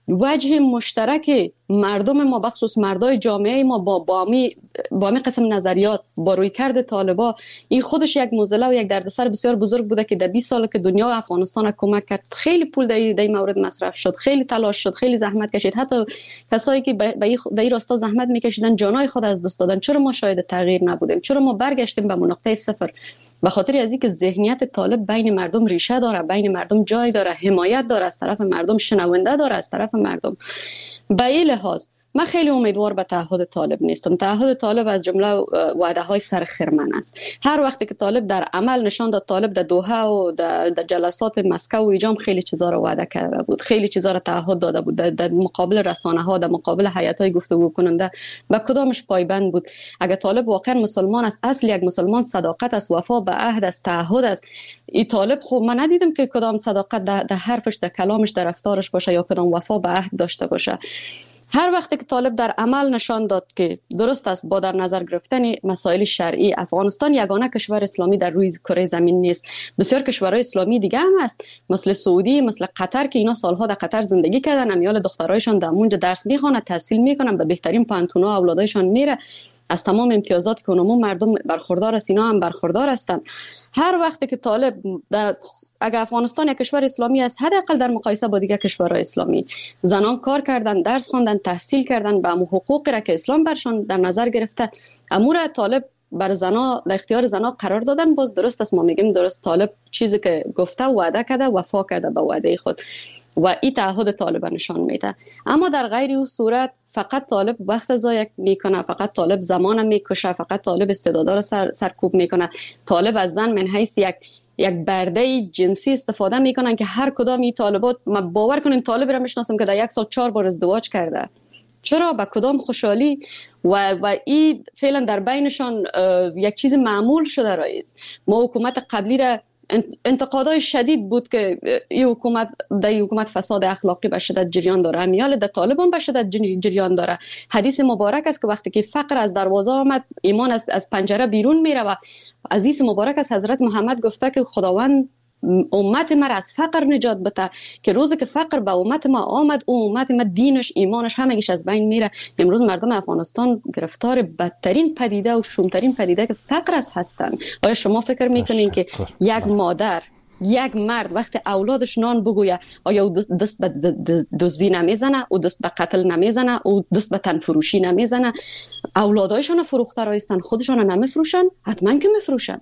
وجه مشترک مردم ما بخصوص مردای جامعه ما با بامی بامی قسم نظریات با روی کرد طالبا، این خودش یک معضله و یک دردسر بسیار بزرگ بوده که در بیست سال که دنیا و افغانستان کمک کرد، خیلی پول در این مورد مصرف شد، خیلی تلاش شد، خیلی زحمت کشید. حتی کسایی که در این راستا زحمت میکشیدن جانای خود از دست دادن. چرا ما شاهد تغییر نبودیم؟ چرا ما برگشتیم به نقطه صفر؟ به خاطر از اینکه ذهنیت طالب بین مردم ریشه داره، بین مردم جای داره، حمایت داره از طرف مردم، شنونده داره از طرف مردم. به این لحاظ من خیلی امیدوار به تعهد طالب نیستم. تعهد طالب از جمله وعده های سر خرمن است. هر وقتی که طالب در عمل نشان داد، طالب در دوحه و در, در جلسات مسکو و ایجام خیلی چیزا رو وعده کرده بود، خیلی چیزا رو تعهد داده بود، در, در مقابل رسانه ها، در مقابل هیئت های گفتگو کننده، به کدامش پایبند بود؟ اگر طالب واقعا مسلمان است، اصل یک مسلمان صداقت است، وفا به عهد است، تعهد است. این طالب خب من ندیدم که کدام صداقت در, در حرفش، در کلامش، در رفتارش باشه یا کدام وفا به عهد داشته باشه. هر وقتی که طالب در عمل نشان داد که درست است با در نظر گرفتن مسائل شرعی، افغانستان یگانه کشور اسلامی در روی کره زمین نیست. بسیار کشورهای اسلامی دیگه هم هست، مثل سعودی، مثل قطر که اینا سالها در قطر زندگی کردن، امیال دخترایشان در اونجا درس میخوانند، تحصیل میکنن، به بهترین پانتونا اولادایشان میره، از تمام امتیازات که اونمون مردم برخوردار است، اینا هم برخوردار هستند. هر وقتی که طالب در اگر افغانستان یک کشور اسلامی است، حداقل در مقایسه با دیگر کشورهای اسلامی زنان کار کردن، درس خواندن، تحصیل کردن، به امو حقوقی را که اسلام برشان در نظر گرفته، امور طالب بر زنا در اختیار زنا قرار دادن. باز درست است، ما میگیم درست، طالب چیزی که گفته وعده کرده، وفا کرده به وعده خود و این تعهد طالب نشان میده. اما در غیر این صورت فقط طالب وقت ضایع میکنه، فقط طالب زمان میکشه، فقط طالب استعدادا رو سر سرکوب میکنه. طالب از زن من حیث یک یک برده جنسی استفاده میکنن که هر کدام این طالبات، ما باور کنین طالب را میشناسم که در یک سال چهار بار ازدواج کرده. چرا؟ با کدام خوشحالی؟ و و این فعلا در بینشان یک چیز معمول شده رئیس. ما حکومت قبلی را انتقادای شدید بود که این حکومت در این حکومت فساد اخلاقی به شدت جریان داره، امیال در طالبان به شدت جریان داره. حدیث مبارک است که وقتی که فقر از دروازه آمد، ایمان از از پنجره بیرون میره و حدیث مبارک از حضرت محمد گفته که خداوند امت ما را از فقر نجات بده، که روزی که فقر به امت ما آمد، او امت ما دینش، ایمانش همگیش از بین میره. امروز مردم افغانستان گرفتار بدترین پدیده و شومترین پدیده که فقر است هستن. آیا شما فکر میکنین که یک مادر، یک مرد وقتی اولادش نان بگویه، آیا او دست به دزدی نمیزنه، او دست به قتل نمیزنه، او دست به تن فروشی نمیزنه؟ اولادایشان فروخته رایستن، خودشان نمیفروشن؟ حتما که میفروشن.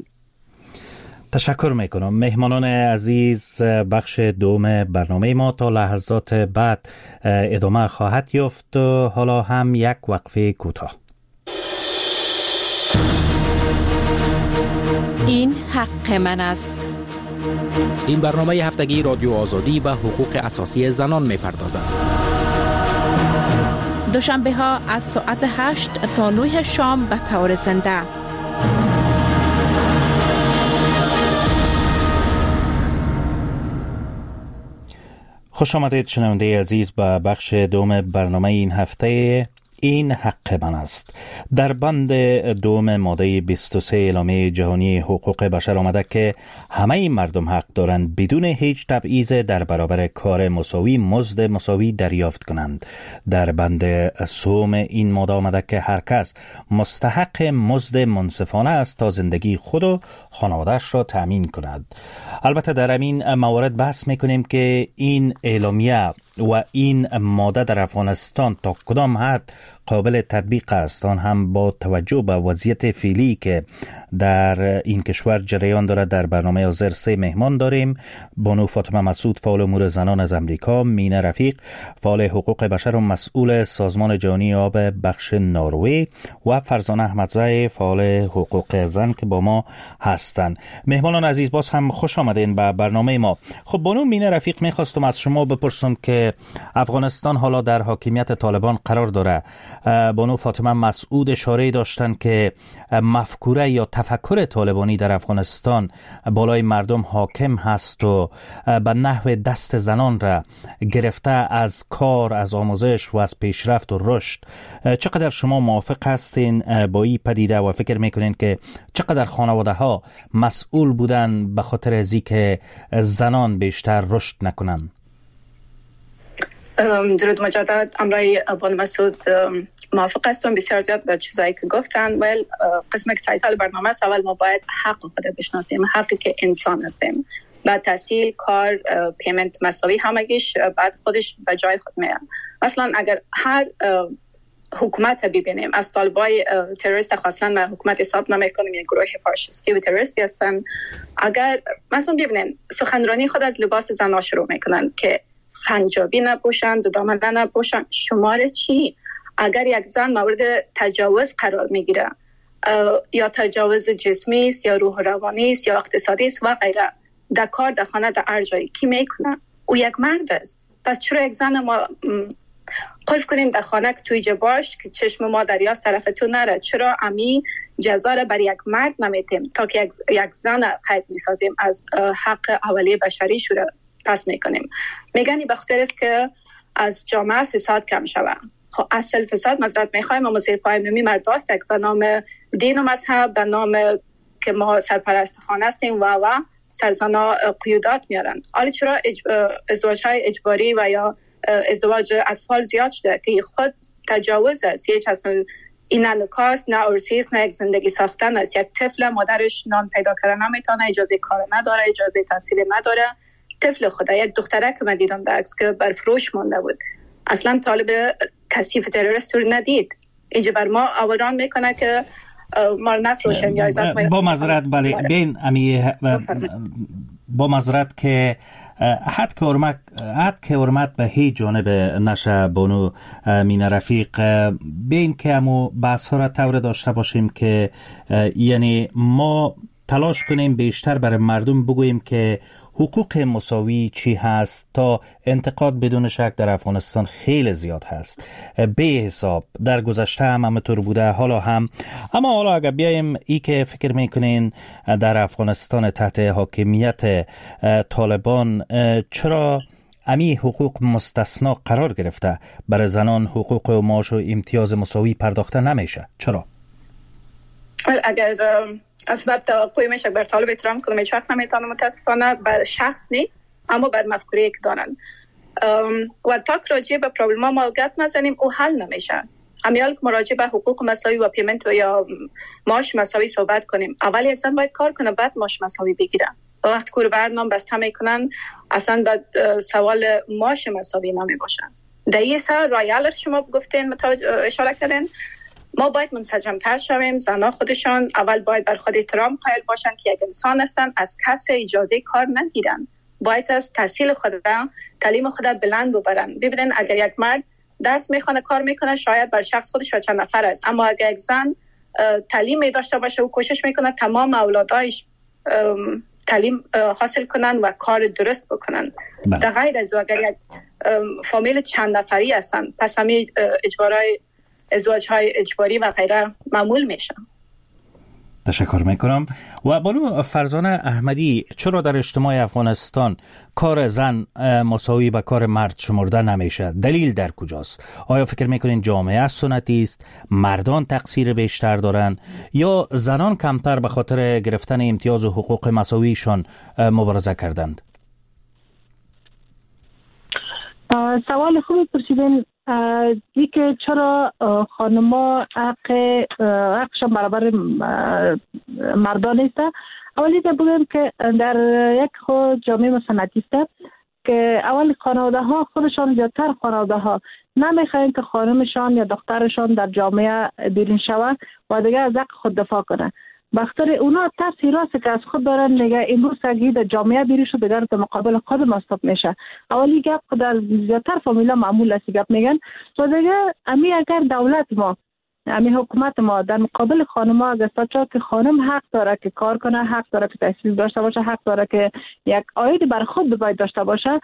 تشکر میکنم. مهمانان عزیز، بخش دوم برنامه ما تا لحظات بعد ادامه خواهد یافت. حالا هم یک وقفه کوتاه. این حق من است. این برنامه هفتگی رادیو آزادی به حقوق اساسی زنان می‌پردازد. دوشنبه ها از ساعت هشت تا نه شام به طور زنده. خوش آمدید شنونده عزیز به بخش دوم برنامه این هفته. این حق من است. در بند دوم ماده بیست و سه اعلامیه جهانی حقوق بشر آمده که همه مردم حق دارند بدون هیچ تبعیض در برابر کار مساوی مزد مساوی دریافت کنند. در بند سوم این ماده آمده که هر کس مستحق مزد منصفانه است تا زندگی خود و خانواده‌اش را تأمین کند. البته در همین موارد بحث میکنیم که این اعلامیه و این ماده در افغانستان تا کدام حد قابل تطبیق است، آن هم با توجه به وضعیت فعلی که در این کشور جریان دارد. در برنامه حاضر سه مهمان داریم: بانو فاطمه مسعود، فعال امور زنان از امریکا; مینه رفیق، فعال حقوق بشر و مسئول سازمان جهانی آب بخش نروژ; و فرزانه احمدزی، فعال حقوق زن که با ما هستند. مهمانان عزیز، باز هم خوش آمدین به برنامه ما. خب بانو مینه رفیق، میخواستم از شما بپرسم که افغانستان حالا در حاکمیت طالبان قرار داره. بانو فاطمه مسعود اشاره داشتن که مفکوره یا تفکر طالبانی در افغانستان بالای مردم حاکم هست و به نحو دست زنان را گرفته از کار، از آموزش و از پیشرفت و رشد. چقدر شما موافق هستین با این پدیده و فکر میکنین که چقدر خانواده ها مسئول بودن به خاطر ازی که زنان بیشتر رشد نکنن؟ درود مجدد. امرای بانو مسعود موافق هستم بسیار زیاد به چیزایی که گفتن. ولی قسمت که تایتل برنامه است، اول ما باید حق خود بشناسیم، حقی که انسان هستیم. بعد تحصیل، کار، پیمنت مساوی همگیش بعد خودش به جای خود میاد. مثلا اگر هر حکومت ببینیم از طالبای تروریست خاصلا ما حکومت حساب نمیکنیم، یک گروه فاشیستی و تروریستی هستن. اگر مثلا ببینیم سخنرانی خود از لباس زنا شروع میکنن که پنجابی نپوشند و دامنه نپوشند، شماره چی؟ اگر یک زن مورد تجاوز قرار میگیره یا تجاوز جسمی است یا روح روانی است یا اقتصادی است و غیره، در کار در خانه در هر جایی کی میکنه؟ او یک مرد است. پس چرا یک زن ما قلف کنیم در خانه که توی باش که چشم ما دریاست طرف تو نره؟ چرا امی جزا را بر یک مرد نمیتیم تا که یک, یک زن قید میسازیم از حق اولیه بشری شده پس میکنیم؟ میگنی به خاطر است که از جامعه فساد کم شود. خب اصل فساد مذرت میخوایم اما زیر پای نمی مرداست که به نام دین و مذهب، به نام که ما سرپرست خانه هستیم و و سرزنا قیودات میارن. حالا چرا ازدواج های اجباری و یا ازدواج اطفال زیاد شده که خود تجاوز است؟ یک اصلا این نکاست، نه ارسی است، نه یک زندگی ساختن است. یک طفل مادرش نان پیدا کردن نمیتونه، اجازه کار نداره، اجازه تحصیل نداره. طفل خدا، یک دختره که من دیدم در عکس که بر فروش مونده بود، اصلا طالب کثیف تروریست رو ندید. اینجا بر ما آوران میکنه که ما نفروشیم یا ازت با معذرت. بله بین امی با معذرت که حد که حرمت حد که حرمت به هیچ جانب نشه بانو مینه رفیق، بین که همو بحث ها را طور داشته باشیم که یعنی ما تلاش کنیم بیشتر برای مردم بگوییم که حقوق مساوی چی هست. تا انتقاد بدون شک در افغانستان خیلی زیاد هست، به حساب در گذشته هم همطور بوده، حالا هم. اما حالا اگر بیایم ای که فکر میکنین در افغانستان تحت حاکمیت طالبان چرا امی حقوق مستثنا قرار گرفته؟ برای زنان حقوق و معاش و امتیاز مساوی پرداخته نمیشه، چرا؟ اگر اسباب توقعی میشه بر طالب احترام کنم، هیچ وقت نمیتونم متاسفانه بر شخص نی، اما بر مفکوره که دارن و تا که راجع به پرابلم ما گپ نزنیم او حل نمیشه. امیال که مراجعه به حقوق مساوی و پیمنت و یا معاش مساوی صحبت کنیم، اول یک زن باید کار کنه بعد معاش مساوی بگیره. و وقت کور برنامه بسته میکنن اصلا بعد سوال معاش مساوی نمی باشن. در این سر رایال شما گفتین اشاره کردین، ما باید منسجم تر شویم. زنها خودشان اول باید بر خود احترام قائل باشن که یک انسان هستن، از کس اجازه کار نگیرن، باید از تحصیل خود تعلیم خود بلند ببرن. ببینن اگر یک مرد درس میخونه کار میکنه شاید بر شخص خودش و چند نفر است، اما اگر یک زن تعلیم داشته باشه و کوشش میکنه تمام اولادایش تعلیم حاصل کنن و کار درست بکنن. در غیر از اگر یک فامیل چند نفری هستن پس همین اجبارای ازدواج های اجباری و غیره معمول میشن. تشکر میکنم. و بانو فرزانه احمدی، چرا در اجتماع افغانستان کار زن مساوی به کار مرد شمرده نمیشه؟ دلیل در کجاست؟ آیا فکر میکنین جامعه سنتی است، مردان تقصیر بیشتر دارن یا زنان کمتر به خاطر گرفتن امتیاز و حقوق مساویشان مبارزه کردند؟ سوال خوبی پرسیدین. ای که چرا خانما حق حقشان برابر مردان نیست؟ اولی که بگم که در یک خود جامعه سنتی است که اول خانواده ها خودشان زیادتر خانواده ها نمیخواین که خانمشان یا دخترشان در جامعه بیرون شود و دیگه از حق خود دفاع کنه. بخاطر اونا ترسی راست که از خود دارن میگه امروز اگه در جامعه بیرون شد دیگر در مقابل خود مستقب میشه. اولی گپ در زیادتر فامیلا معمول است گپ میگن و دیگه امی اگر دولت ما امی حکومت ما در مقابل خانم‌ها اگر ساچا که خانم حق داره که کار کنه، حق داره که تحصیل داشته باشه، حق داره که یک عاید بر خود باید داشته باشه،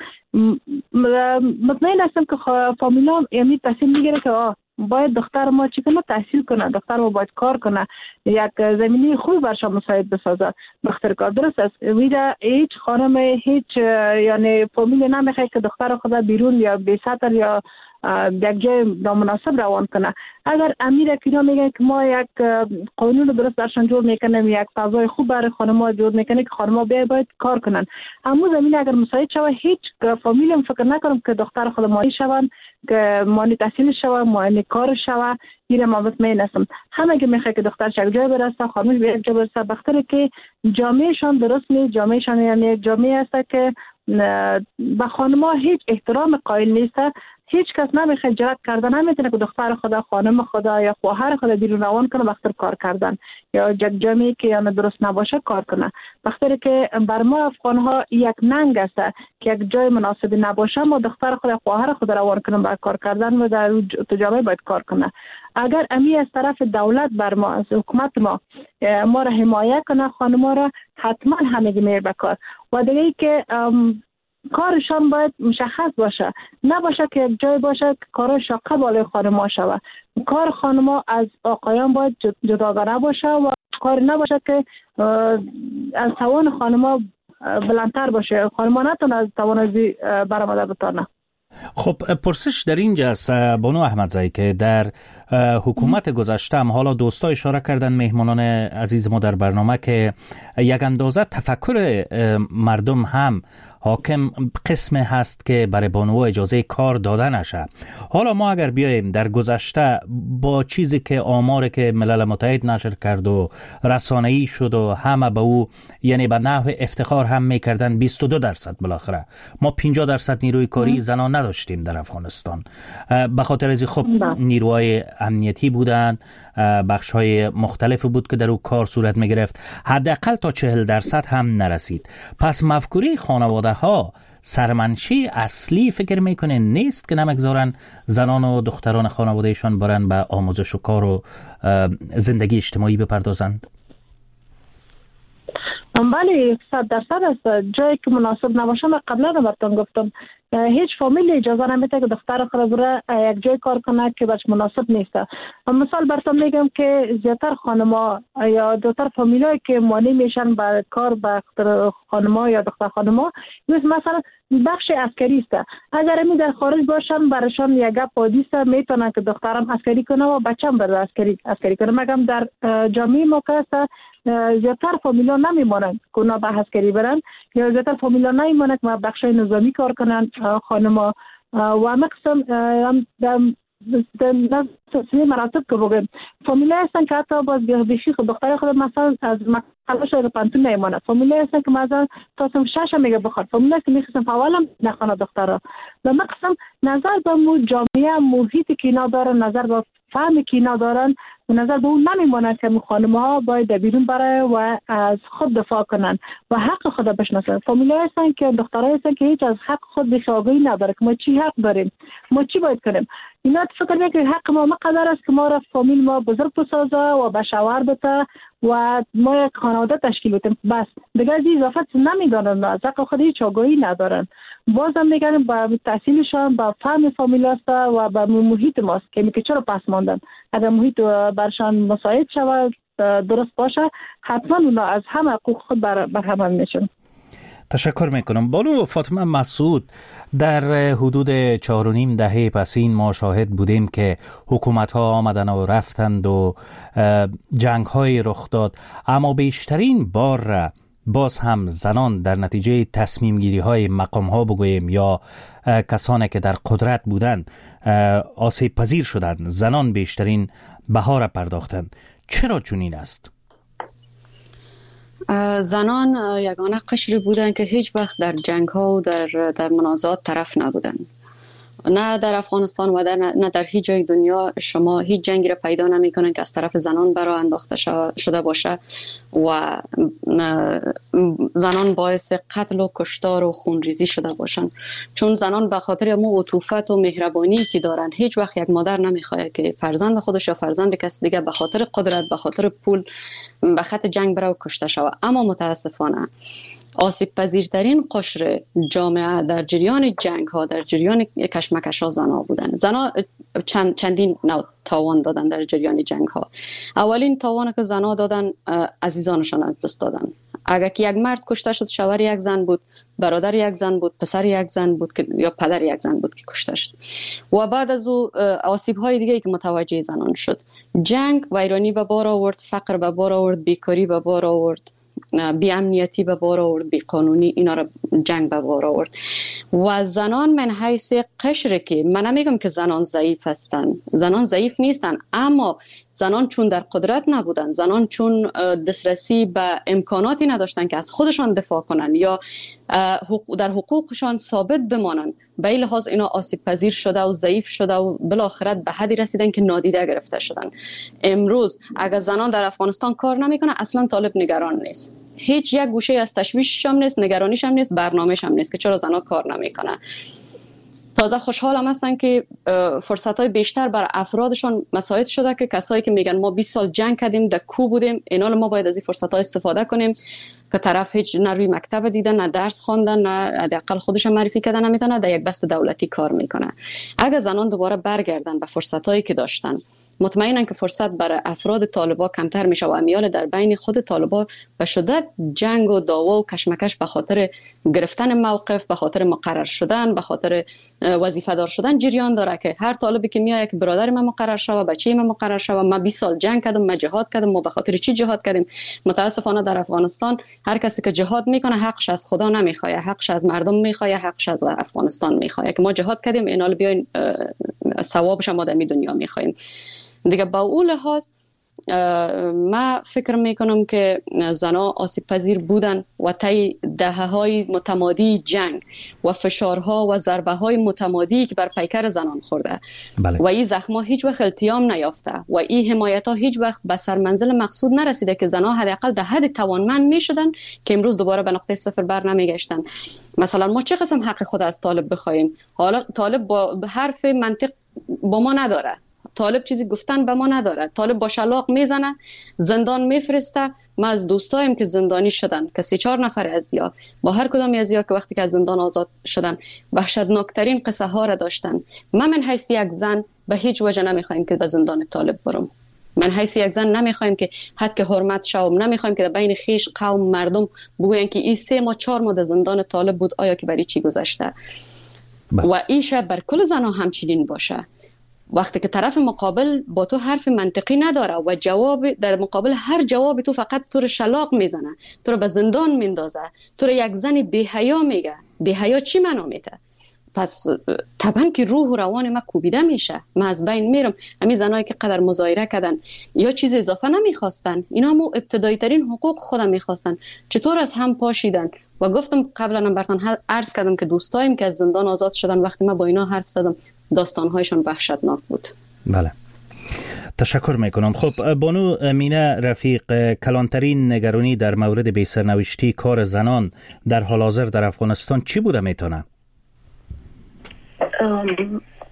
مطمئن هستم که فامیلا امی تصمیم میگیره که آه باید دختر ما چی کنه، تحصیل کنه، دختر ما باید کار کنه، یک زمینی خوبی برشان مساعد بسازه. بخاطر کار درست است ویدا هیچ خانم هیچ یعنی فامیل نمیخواد که دختر خود بیرون یا بی سطر یا یک جای نامناسب روان کنه. اگر امیر کینا میگه که ما یک قانون درست درشان جور میکنیم، یک فضای خوب برای خانم‌ها جور میکنه که خانم‌ها باید, باید کار کنن، اما زمین اگر مساعد شود هیچ فامیل هم فکر نکنم که دختر خود مانی شون، که مانی تحصیل شود، مانی کار شود. این ما مطمئن هستم همه که میخواد که دخترش یک جای برسه، خانمش به یک جای برسه، بخاطر که جامعهشان درست نیست. جامعهشان یعنی یک جامعه است که به خانم‌ها هیچ احترام قائل نیست. هیچ کس نمیخواد جرأت کردن نمیتونه که دختر خدا، خانم خدا یا خواهر خدا بیرون روان کنه بخاطر کار کردن یا یک جامعه که یعنی درست نباشه کار کنه. بخاطر که بر ما افغان‌ها یک ننگ است که یک جای مناسب نباشه ما دختر خدا، خواهر خدا روان کنه برای کار کردن و در تو جامعه باید کار کنه. اگر امی از طرف دولت بر ما، از حکومت ما ما را حمایت کنه، خانم‌ها را حتما همگی میره به کار. و دیگه ای که کارشان باید مشخص باشه، نباشه که یک جای باشه که کار شاقه بالای خانم‌ها شوه. کار خانم‌ها از آقایان باید جداگانه باشه و کار نباشه که از توان خانم‌ها بلندتر باشه. خانم‌ها نتونه از توان ازی برآمده بتانه. خب پرسش در اینجا است بانو احمدزایی که در حکومت گذشته هم حالا دوستا اشاره کردن مهمانان عزیز ما در برنامه که یک اندازه تفکر مردم هم حاکم قسم هست که برای بانوها اجازه کار داده نشه. حالا ما اگر بیایم در گذشته با چیزی که آماری که ملل متحد نشر کرد و رسانه‌ای شد و همه به او یعنی به نحو افتخار هم میکردن بیست و دو درصد بالاخره ما پنجاه درصد نیروی کاری زنان نداشتیم در افغانستان. به خاطر از خب نیروهای امنیتی بودند، بخش‌های مختلف بود که در او کار صورت می‌گرفت، حداقل تا چهل درصد هم نرسید. پس مفکوره خانواده ها سرمنشی اصلی فکر میکنه نیست که نمگذارن زنان و دختران خانوادهشان برن به آموزش و کار و زندگی اجتماعی بپردازند؟ بله صد درصد است. جایی که مناسب نباشه من قبلا رو براتون گفتم هیچ فامیل اجازه نمیده که دختر خود بره یک جای کار کنه که بهش مناسب نیست. مثال براتون میگم که زیادتر خانم‌ها یا دختر فامیلایی که مانع میشن به کار به خانم‌ها یا دختر خانم‌ها مثلا بخش عسکری است. اگر می در خارج باشن براشون یک گپ عادی است، میتونن که دخترم عسکری کنه و بچه‌م بره عسکری عسکری کنه. مگم در جامعه ما که زیادتر فامیلا نمیمونن که اونا به عسکری برن یا زیادتر فامیلا نمیمونن که بخشای نظامی کار کنن خانم‌ها و مقصد در نظر مراتب که بگیم فامیلا هستن که حتی باز بیشی خود دختر خود مثلا از مکتب شاید پانتون نیمانه. فامیلا هستن که مثلا تا سم شش میگه بخواد. فامیلا هستن که میخواستن فوالم نخوانه دخترها. و مقصد نظر به مو جامعه محیطی که اینا دارن، نظر به فهمی که اینا دارن و نظر به اون نمیمانند که خانم‌ها باید بیرون بره و از خود دفاع کنن و حق خود بشناسن. فامیلا هستن که دخترها هستن که هیچ از حق خود بی‌خبری نداره که ما چی حق داریم، ما چی باید کنیم. اینا فکر میکنه که حق ما مقدر است که ما را فامیل ما بزرگ بسازه و به شوهر بده و ما یک خانواده تشکیل بدیم. بس دیگه از اضافه نمیدارن، از حق خود هیچ آگاهی ندارن. بازم میگن با تحصیلشان با فهم فامیل است و با محیط ماست که میگه چرا پس ماندن. اگر محیط برشان مساعد شود درست باشه حتما اونا از همه حقوق خود بر برخوردار میشن. تشکر میکنم. بانو فاطمه مسعود، در حدود چهار و نیم دهه پسین ما شاهد بودیم که حکومت ها آمدن و رفتند و جنگ های رخ داد، اما بیشترین بار را باز هم زنان در نتیجه تصمیم گیری های مقام ها بگوییم یا کسانی که در قدرت بودند آسیب پذیر شدند. زنان بیشترین بها را پرداختند. چرا چنین است؟ زنان یگانه قشری بودن که هیچ وقت در جنگ ها و در در منازعات طرف نبودن. نه در افغانستان و در نه در هیچ جای دنیا شما هیچ جنگی را پیدا نمی‌کنن که از طرف زنان برای انداخته شده باشه و زنان باعث قتل و کشتار و خونریزی شده باشن. چون زنان به خاطر مو عطوفت و مهربانی که دارن هیچ وقت یک مادر نمیخواد که فرزند خودش یا فرزند کس دیگه به خاطر قدرت، به خاطر پول به خط جنگ بره و کشته شود. اما متاسفانه آسیب پذیرترین قشر جامعه در جریان جنگ ها، در جریان کشمکش ها زنها بودن. زنها چند چندین نوع تاوان دادن در جریان جنگ ها. اولین تاوان که زنها دادن عزیزانشان از دست دادن. اگر که یک مرد کشته شد، شوهر یک زن بود، برادر یک زن بود، پسر یک زن بود که یا پدر یک زن بود که کشته شد. و بعد از او آسیب های دیگه که متوجه زنان شد، جنگ ویرانی به بار آورد، فقر به بار آورد، بیکاری به بار آورد، بی امنیتی به بار آورد، بی قانونی، اینا را جنگ به بار آورد. و زنان من حیث قشر که من نمیگم که زنان ضعیف هستن، زنان ضعیف نیستن، اما زنان چون در قدرت نبودن، زنان چون دسترسی به امکاناتی نداشتن که از خودشان دفاع کنن یا در حقوقشان ثابت بمانن، به این لحاظ اینا آسیب پذیر شده و ضعیف شده و بالاخره به حدی رسیدن که نادیده گرفته شدن. امروز اگر زنان در افغانستان کار نمیکنه، اصلا طالب نگران نیست. هیچ یک گوشه از تشویشش هم نیست، نگرانیش هم نیست، برنامه‌ش هم نیست که چرا زنان کار نمیکنه. تازه خوشحالم هستن که فرصت‌های بیشتر برای افرادشان مساعد شده که کسایی که میگن ما بیست سال جنگ کردیم، در کو بودیم، اینا ما باید از این فرصت‌ها استفاده کنیم که طرف هیچ نه روی مکتب دیدن، نه درس خواندن، نه حداقل خودش معرفی کردن نمیتونه، در یک بست دولتی کار میکنه. اگه زنان دوباره برگردن به فرصت‌هایی که داشتن، مطمئنم که فرصت برای افراد طالبا کمتر میشه و امیال در بین خود طالبا به شدت جنگ و دعوا و کشمکش به خاطر گرفتن موقف، به خاطر مقرر شدن، به خاطر وظیفه دار شدن جریان داره که هر طالبی که میاد که برادر من مقرر شوه، بچه من مقرر شوه، ما بیست سال جنگ کردم، ما جهاد کردم، ما به خاطر چی جهاد کردیم؟ متاسفانه در افغانستان هر کسی که جهاد میکنه حقش از خدا نمیخواد، حقش از مردم میخواد، حقش از افغانستان میخواد که ما جهاد کردیم، اینا بیاین ثوابش ما در دنیا میخوایم. دیگه با اون لحاظ ما فکر میکنم که زنها آسیب پذیر بودن و طی دهه‌های متمادی جنگ و فشارها و ضربه‌های متمادی که بر پیکر زنان خورده. بله. و این زخم‌ها هیچ وقت التیام نیافته و این حمایت‌ها هیچ وقت به سرمنزل مقصود نرسیده که زنها حداقل در حد توانمند میشدن که امروز دوباره به نقطه صفر بر نمیگشتن. مثلا ما چه قسم حق خود از طالب بخوایم؟ حالا طالب با حرف منطق با ما نداره، طالب چیزی گفتن به ما نداره، طالب با شلاق میزنه، زندان میفرسته. ما از دوستایم که زندانی شدن که سه چهار نفر از یا با هر کدام از یا که وقتی که از زندان آزاد شدن وحشتناکترین قصه ها را داشتن. من من حیث یک زن به هیچ وجه نمیخوایم که به زندان طالب برم. من حیث یک زن نمیخوایم که حد که حرمت شوم، نمیخوایم که در بین خیش قوم مردم بگوین که این سه ما چهار ما در زندان طالب بود، آیا که برای چی گذشته؟ با. و این شاید بر کل زنها همچنین باشه. وقتی که طرف مقابل با تو حرف منطقی نداره و جواب در مقابل هر جواب تو فقط تو رو شلاق میزنه، تو رو به زندان میندازه، تو رو یک زن بی‌حیا میگه. بی‌حیا چی معنا میده؟ پس طبعا که روح و روان ما کوبیده میشه، من از بین میرم. همین زنایی که قدر مظاهره کردن یا چیز اضافه نمیخواستن، اینا هم ابتدایی ترین حقوق خودم میخواستن، چطور از هم پاشیدن؟ و گفتم قبلا هم براتون عرض کردم که دوستایم که از زندان آزاد شدن، وقتی من با اینا حرف زدم داستانهایشان وحشتناک بود. بله، تشکر میکنم. خب بانو مینه رفیق، کلانترین نگرانی در مورد بی‌سرنوشتی کار زنان در حال حاضر در افغانستان چی بوده میتونه؟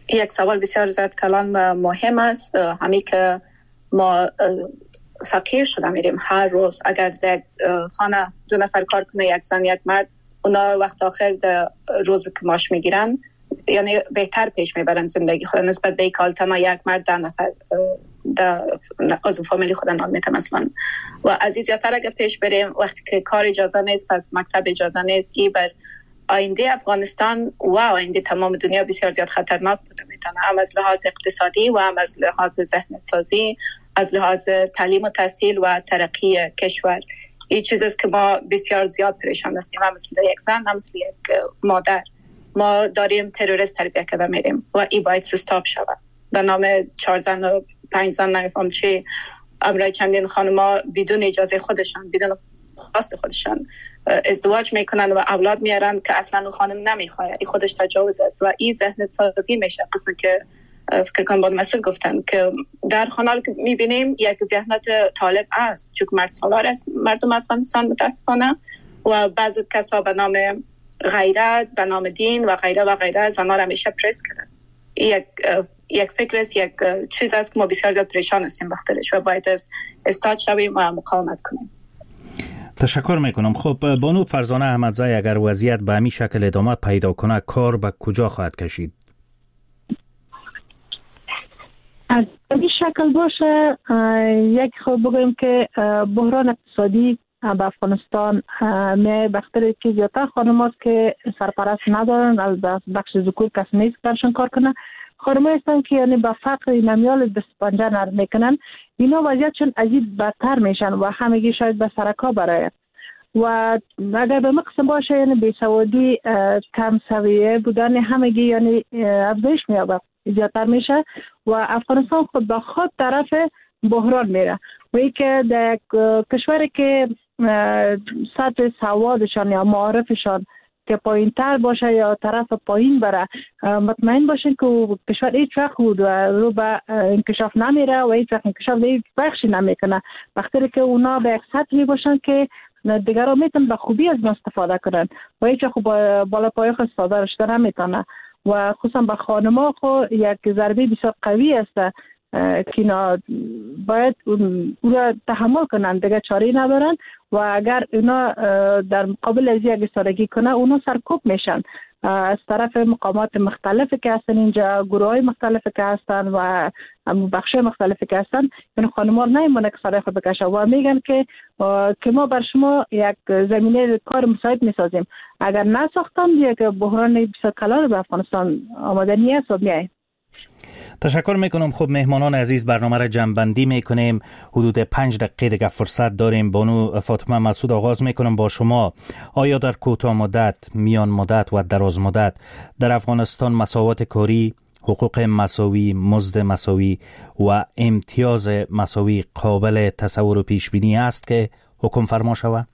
یک سوال بسیار زیاد کلان و مهم است. همین که ما فقیر شده میریم هر روز، اگر در خانه دو نفر کار کنه، یک زن یک مرد، اونا وقت آخر در روز که ماش میگیرن یعنی بهتر پیش میبرن زندگی خود نسبت به یک تنها یک مرد ده نفر از فامیلی خود نام میتونن مثلا. و از این زیادتر اگر پیش بریم وقتی که کار اجازه نیست، پس مکتب اجازه نیست، ای بر آینده افغانستان و آینده تمام دنیا بسیار زیاد خطرناک بوده میتونه، هم از لحاظ اقتصادی و هم از لحاظ ذهن سازی، از لحاظ تعلیم و تحصیل و ترقی کشور. این چیزی است که ما بسیار زیاد پریشان هستیم، هم مثل یک زن، هم مثل یک مادر. ما داریم تروریست تربیت کرده میریم و این باید استاپ شود. به نام چهار زن و پنج زن نمیفهم چی، امرای چندین خانما بدون اجازه خودشان، بدون خواست خودشان ازدواج میکنن و اولاد میارن که اصلا اون خانم نمیخواد. این خودش تجاوز است و این ذهن سازی میشه. قسمی که فکر کنم بود مسئول گفتن که در خانال که میبینیم یک ذهنیت طالب است، چون مرد سالار است مردم افغانستان متاسفانه، و بعضی کسا به نام غیرت، به نام دین و غیره و غیره زنان را میشه پریس کردن. یک یک فکر است، یک چیز است که ما بسیار زیاد پریشان هستیم بخاطرش و باید از استاد شویم و مقاومت کنیم. تشکر میکنم. خب بانو فرزانه احمدزی، اگر وضعیت به همین شکل ادامه پیدا کنه کار به کجا خواهد کشید؟ از این شکل باشه یک خب بگویم که بحران اقتصادی به افغانستان می بخاطر که زیادتر خانم هست که سرپرست ندارن، از بخش ذکور کس نیست برشون کار کنه. خانم هستن که یعنی به فقر نمیال دست پنجه نرم میکنن، اینا وضعیتشون عجیب بدتر میشن و همگی شاید به سرکا برای و اگر به مقصد باشه یعنی بیسوادی کم سویه بودن همگی یعنی افزایش میابه، زیادتر میشه و افغانستان خود به خود طرف بحران میره و ای که در کشوری که سطح سوادشان یا معارفشان که پایین تر باشه یا طرف پایین بره، مطمئن باشین که کشور هیچ وقت رو به انکشاف نمیره و هیچ وقت انکشاف به هیچ بخشی نمیکنه، وقتی که اونا به یک سطحی باشن که دیگران میتونن به خوبی از ما استفاده کنن و هیچ وقت بالا پای خود استفاده رشته نمیتونه و خصوصا به خانما خود یک ضربه بسیار قوی است که اینا باید اون را تحمل کنن، دیگه چاره ندارن و اگر اونا در مقابل از یک ایستادگی کنه اونا سرکوب میشن از طرف مقامات مختلفی که هستن اینجا، گروه های مختلفی که هستن و بخش مختلفی که هستن، این خانم‌ها نمیمونه که سر خود بکشه و میگن که که ما بر شما یک زمینه کار مساعد میسازیم. اگر نساختن یک بحران بسیار کلان به افغانستان آماده نیست و میایه. تشکر میکنم. خب مهمانان عزیز، برنامه را جمع‌بندی میکنیم، حدود پنج دقیقه دیگه فرصت داریم. بانو فاطمه مسعود، آغاز میکنم با شما. آیا در کوتاه مدت، میان مدت و دراز مدت در افغانستان مساوات کاری، حقوق مساوی، مزد مساوی و امتیاز مساوی قابل تصور و پیش بینی است که حکم فرما شود؟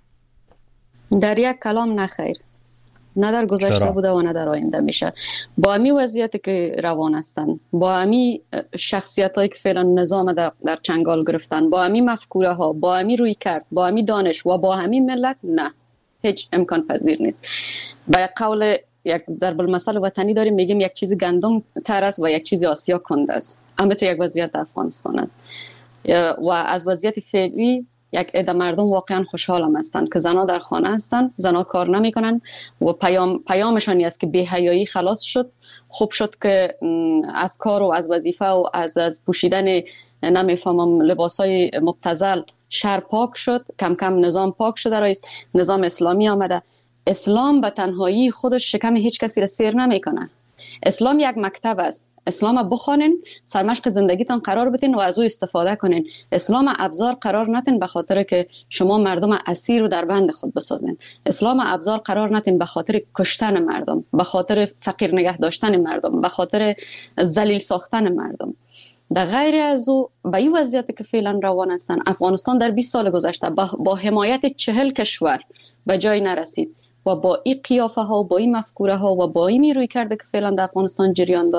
در یک کلام نخیر، نه در گذشته بوده و نه در آینده میشه. با امی وضعیتی که روان هستن، با امی شخصیت هایی که فعلا نظام در, در چنگال گرفتن، با امی مفکوره ها، با امی روی کرد، با امی دانش و با امی ملت، نه، هیچ امکان پذیر نیست. با قول یک ضرب المثل وطنی داریم، میگیم یک چیز گندم تر است و یک چیز آسیا کنده است. اما تو یک وضعیت افغانستان است و از وضعیت فعلی یک عده مردم واقعا خوشحال هم هستند که زنها در خانه هستند، زنها کار نمیکنن و پیام پیامشان است که بی‌حیایی خلاص شد. خوب شد که از کار و از وظیفه و از از پوشیدن نمیفهمم لباسای مبتذل شهر پاک شد، کم کم نظام پاک شده، رئیس نظام اسلامی آمده. اسلام به تنهایی خودش شکم هیچ کسی را سیر نمیکنه. اسلام یک مکتب است. اسلام بخوانین، سرمشق زندگیتان قرار بدین و از او استفاده کنین. اسلام ابزار قرار نتین به خاطر که شما مردم اسیر رو در بند خود بسازین. اسلام ابزار قرار نتین به خاطر کشتن مردم، به خاطر فقیر نگه داشتن مردم، به خاطر ذلیل ساختن مردم. در غیر از او به این وضعیت که فعلا روان هستن، افغانستان در بیست سال گذشته با, با حمایت چهل کشور به جای نرسید و با این قیافه ها و با این مفکوره ها و با این روی کرده که فعلا در افغانستان جریان داره،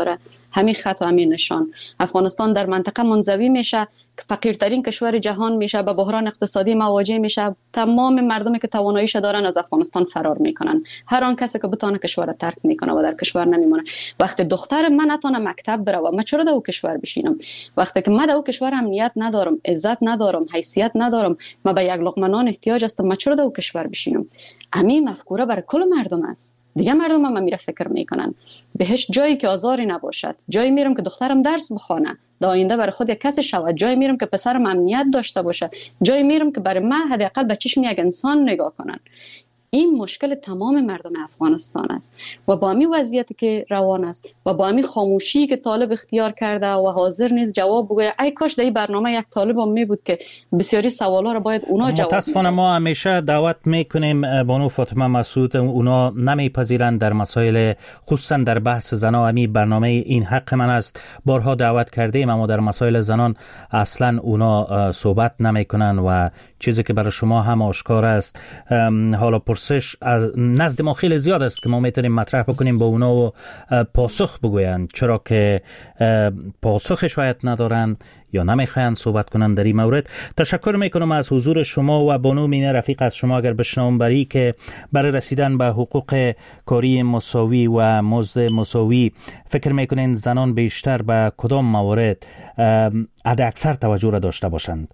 همین خط و همین نشان. افغانستان در منطقه منزوی میشه، فقیرترین کشور جهان میشه، به بحران اقتصادی مواجه میشه. تمام مردمی که تواناییش دارن از افغانستان فرار میکنن. هر آن کسی که بتونه کشور رو ترک میکنه و در کشور نمیمونه. وقتی دختر من نتونه مکتب بره و من چرا در او کشور بشینم؟ وقتی که من در او کشور امنیت ندارم، عزت ندارم، حیثیت ندارم، من به یک لقمه نان احتیاج هستم، من چرا در او کشور بشینم؟ همین مفکوره برای کل مردم است. دیگه مردم هم میره فکر میکنن بهش جایی که آزاری نباشد، جایی میرم که دخترم درس بخونه، در آینده برای خود یک کسی شود، جایی میرم که پسرم امنیت داشته باشه، جایی میرم که برای من حداقل به چشم یک انسان نگاه کنن. این مشکل تمام مردم افغانستان است و با همین وضعیتی که روان است و با همین خاموشی که طالب اختیار کرده و حاضر نیست جواب بگوید، ای کاش در این برنامه یک طالب هم می بود که بسیاری سوالا رو باید اونا جواب. متاسفانه ما همیشه دعوت میکنیم بانو فاطمه مسعود، اونا نمیپذیرند در مسائل، خصوصا در بحث زنا. همین برنامه این حق من است، بارها دعوت کردیم اما در مسائل زنان اصلا اونا صحبت نمیکنن و چیزی که برای شما هم آشکار است. حالا پرسش از نزد ما خیلی زیاد است که ما میتونیم مطرح بکنیم با اونا و پاسخ بگویند، چرا که پاسخ شاید ندارن یا نمیخواین صحبت کنن در این مورد. تشکر میکنم از حضور شما و بانو مینه رفیق از شما. اگر بشنوم بری که برای رسیدن به حقوق کاری مساوی و مزد مساوی فکر میکنین زنان بیشتر به کدام موارد حد اکثر توجه را داشته باشند؟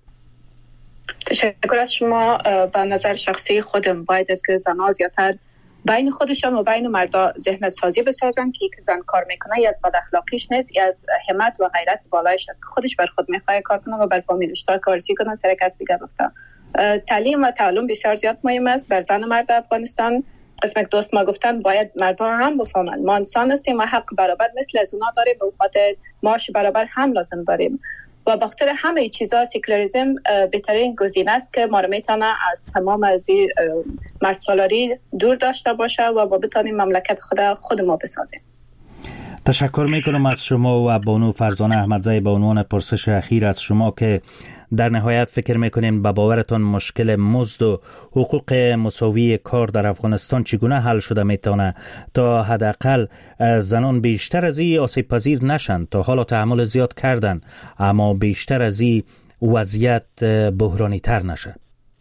تشکر از شما. به نظر شخصی خودم باید از که زنها زیادتر بین خودشان و بین مردا ذهنیت سازی بسازن که یک زن کار میکنه یا از بد اخلاقیش نیست یا از همت و غیرت بالایش است که خودش بر خود میخواد کار کنه و بر فامیلش تا کارسی کنه سر کس دیگه رفته. تعلیم و تعلم بسیار زیاد مهم است بر زن و مرد افغانستان. قسم که دوست ما گفتن باید مردها هم بفهمن ما انسان هستیم و حق برابر مثل از اونا داریم، به خاطر معاش برابر هم لازم داریم و بخاطر همه چیزا سکولاریسم بهترین گزینه است که ما رو میتونه از تمام از مرد سالاری دور داشته باشه و با بتونیم مملکت خود خود ما بسازیم. تشکر میکنم از شما و بانو فرزانه احمدزی به عنوان پرسش اخیر از شما که در نهایت فکر میکنین به باورتون مشکل مزد و حقوق مساوی کار در افغانستان چگونه حل شده میتونه تا حداقل زنان بیشتر از این آسیب پذیر نشن؟ تا حالا تحمل زیاد کردن اما بیشتر از این وضعیت بحرانی تر نشه.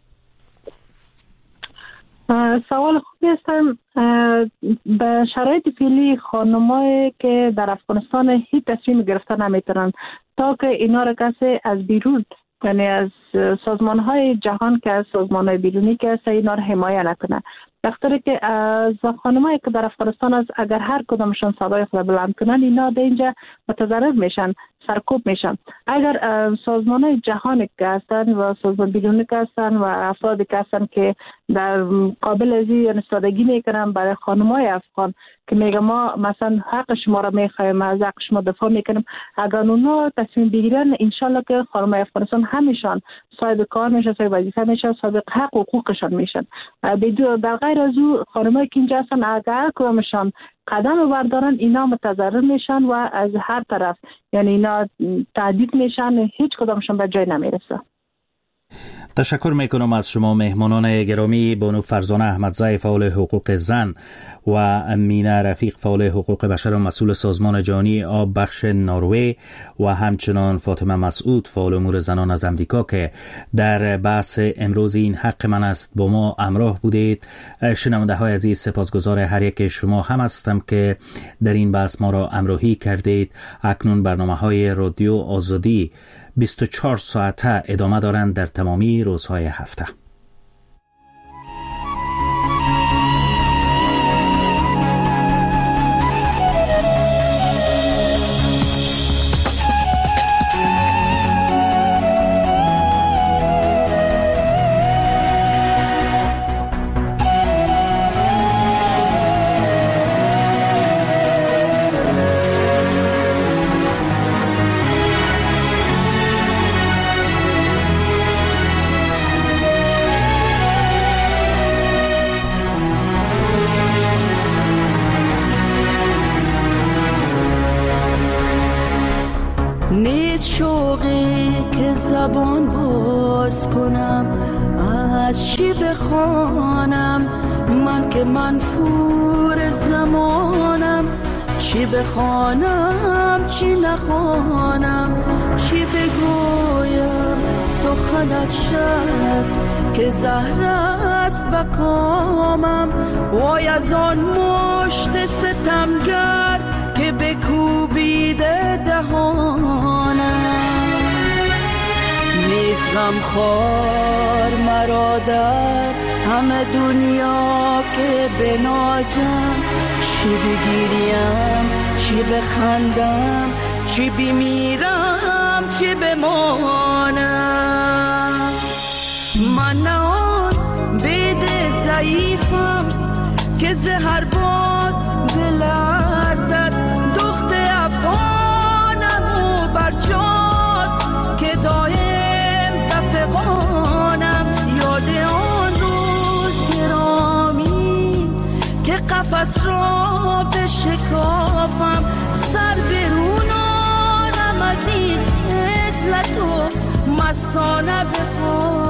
سوال خوبی هستم. به شرایط فعلی خانمایی که در افغانستان هیچ تصمیم گرفتن نمیتونن تا که اینا را کسی از بیرون، یعنی از سازمان های جهان که از سازمان های بیرونی که هست اینا را حمایه نکنه. بخاطر که از خانمایی که در افغانستان است اگر هر کدامشان صدای خود بلند کنن اینا در اینجا متضرر میشن، سرکوب میشن. اگر سازمان های جهانی که هستن و سازمان بیرونی که هستن و افرادی که هستن که در قابل ازی استادگی میکنن برای خانمای افغان که میگه ما مثلا حق شما را میخوایم، از حق شما دفاع میکنیم، اگر اونا تصمیم بگیرن انشالله که خانمای افغانستان همیشان صاحب کار میشن، صاحب وظیفه میشن، صاحب حق و حقوقشان میشن. بدون در غیر از او خانمایی که اینجا هستن اگر کدامشان قدم بردارن اینا متضرر میشن و از هر طرف، یعنی اینا تهدید میشن، هیچ کدامشان به جای نمیرسه. تشکر میکنم از شما مهمانان گرامی، بانو فرزانه احمدزی فعال حقوق زن و مینه رفیق فعال حقوق بشر و مسئول سازمان جهانی آب بخش نروژ و همچنان فاطمه مسعود فعال امور زنان از امریکا که در بحث امروز این حق من است با ما همراه بودید. شنونده های عزیز سپاسگزار هر یک شما هم هستم که در این بحث ما را همراهی کردید. اکنون برنامه های رادیو آزادی بیست و چهار ساعته ادامه دارند در تمامی روزهای هفته. زبان باز کنم از چی بخوانم، من که منفور زمانم چی بخوانم چی نخوانم، چی بگویم سخن از شب که زهر است بکامم. وای از آن مشت ستمگر که بکوبیده دهانم. نیز غمخوار مرا در همه دنیا که بنازم، چی بگیریم چی بخندم، چی بمیرم چی بمانم. من نه آن بید ضعیفم که زهر باد بلرزد، دخت افغانم و برجاست که دایم دفقانم. یاد آن روز گرامی که قفس را بشکافم، سر برونانم از این عزلت و مستانه بخوام.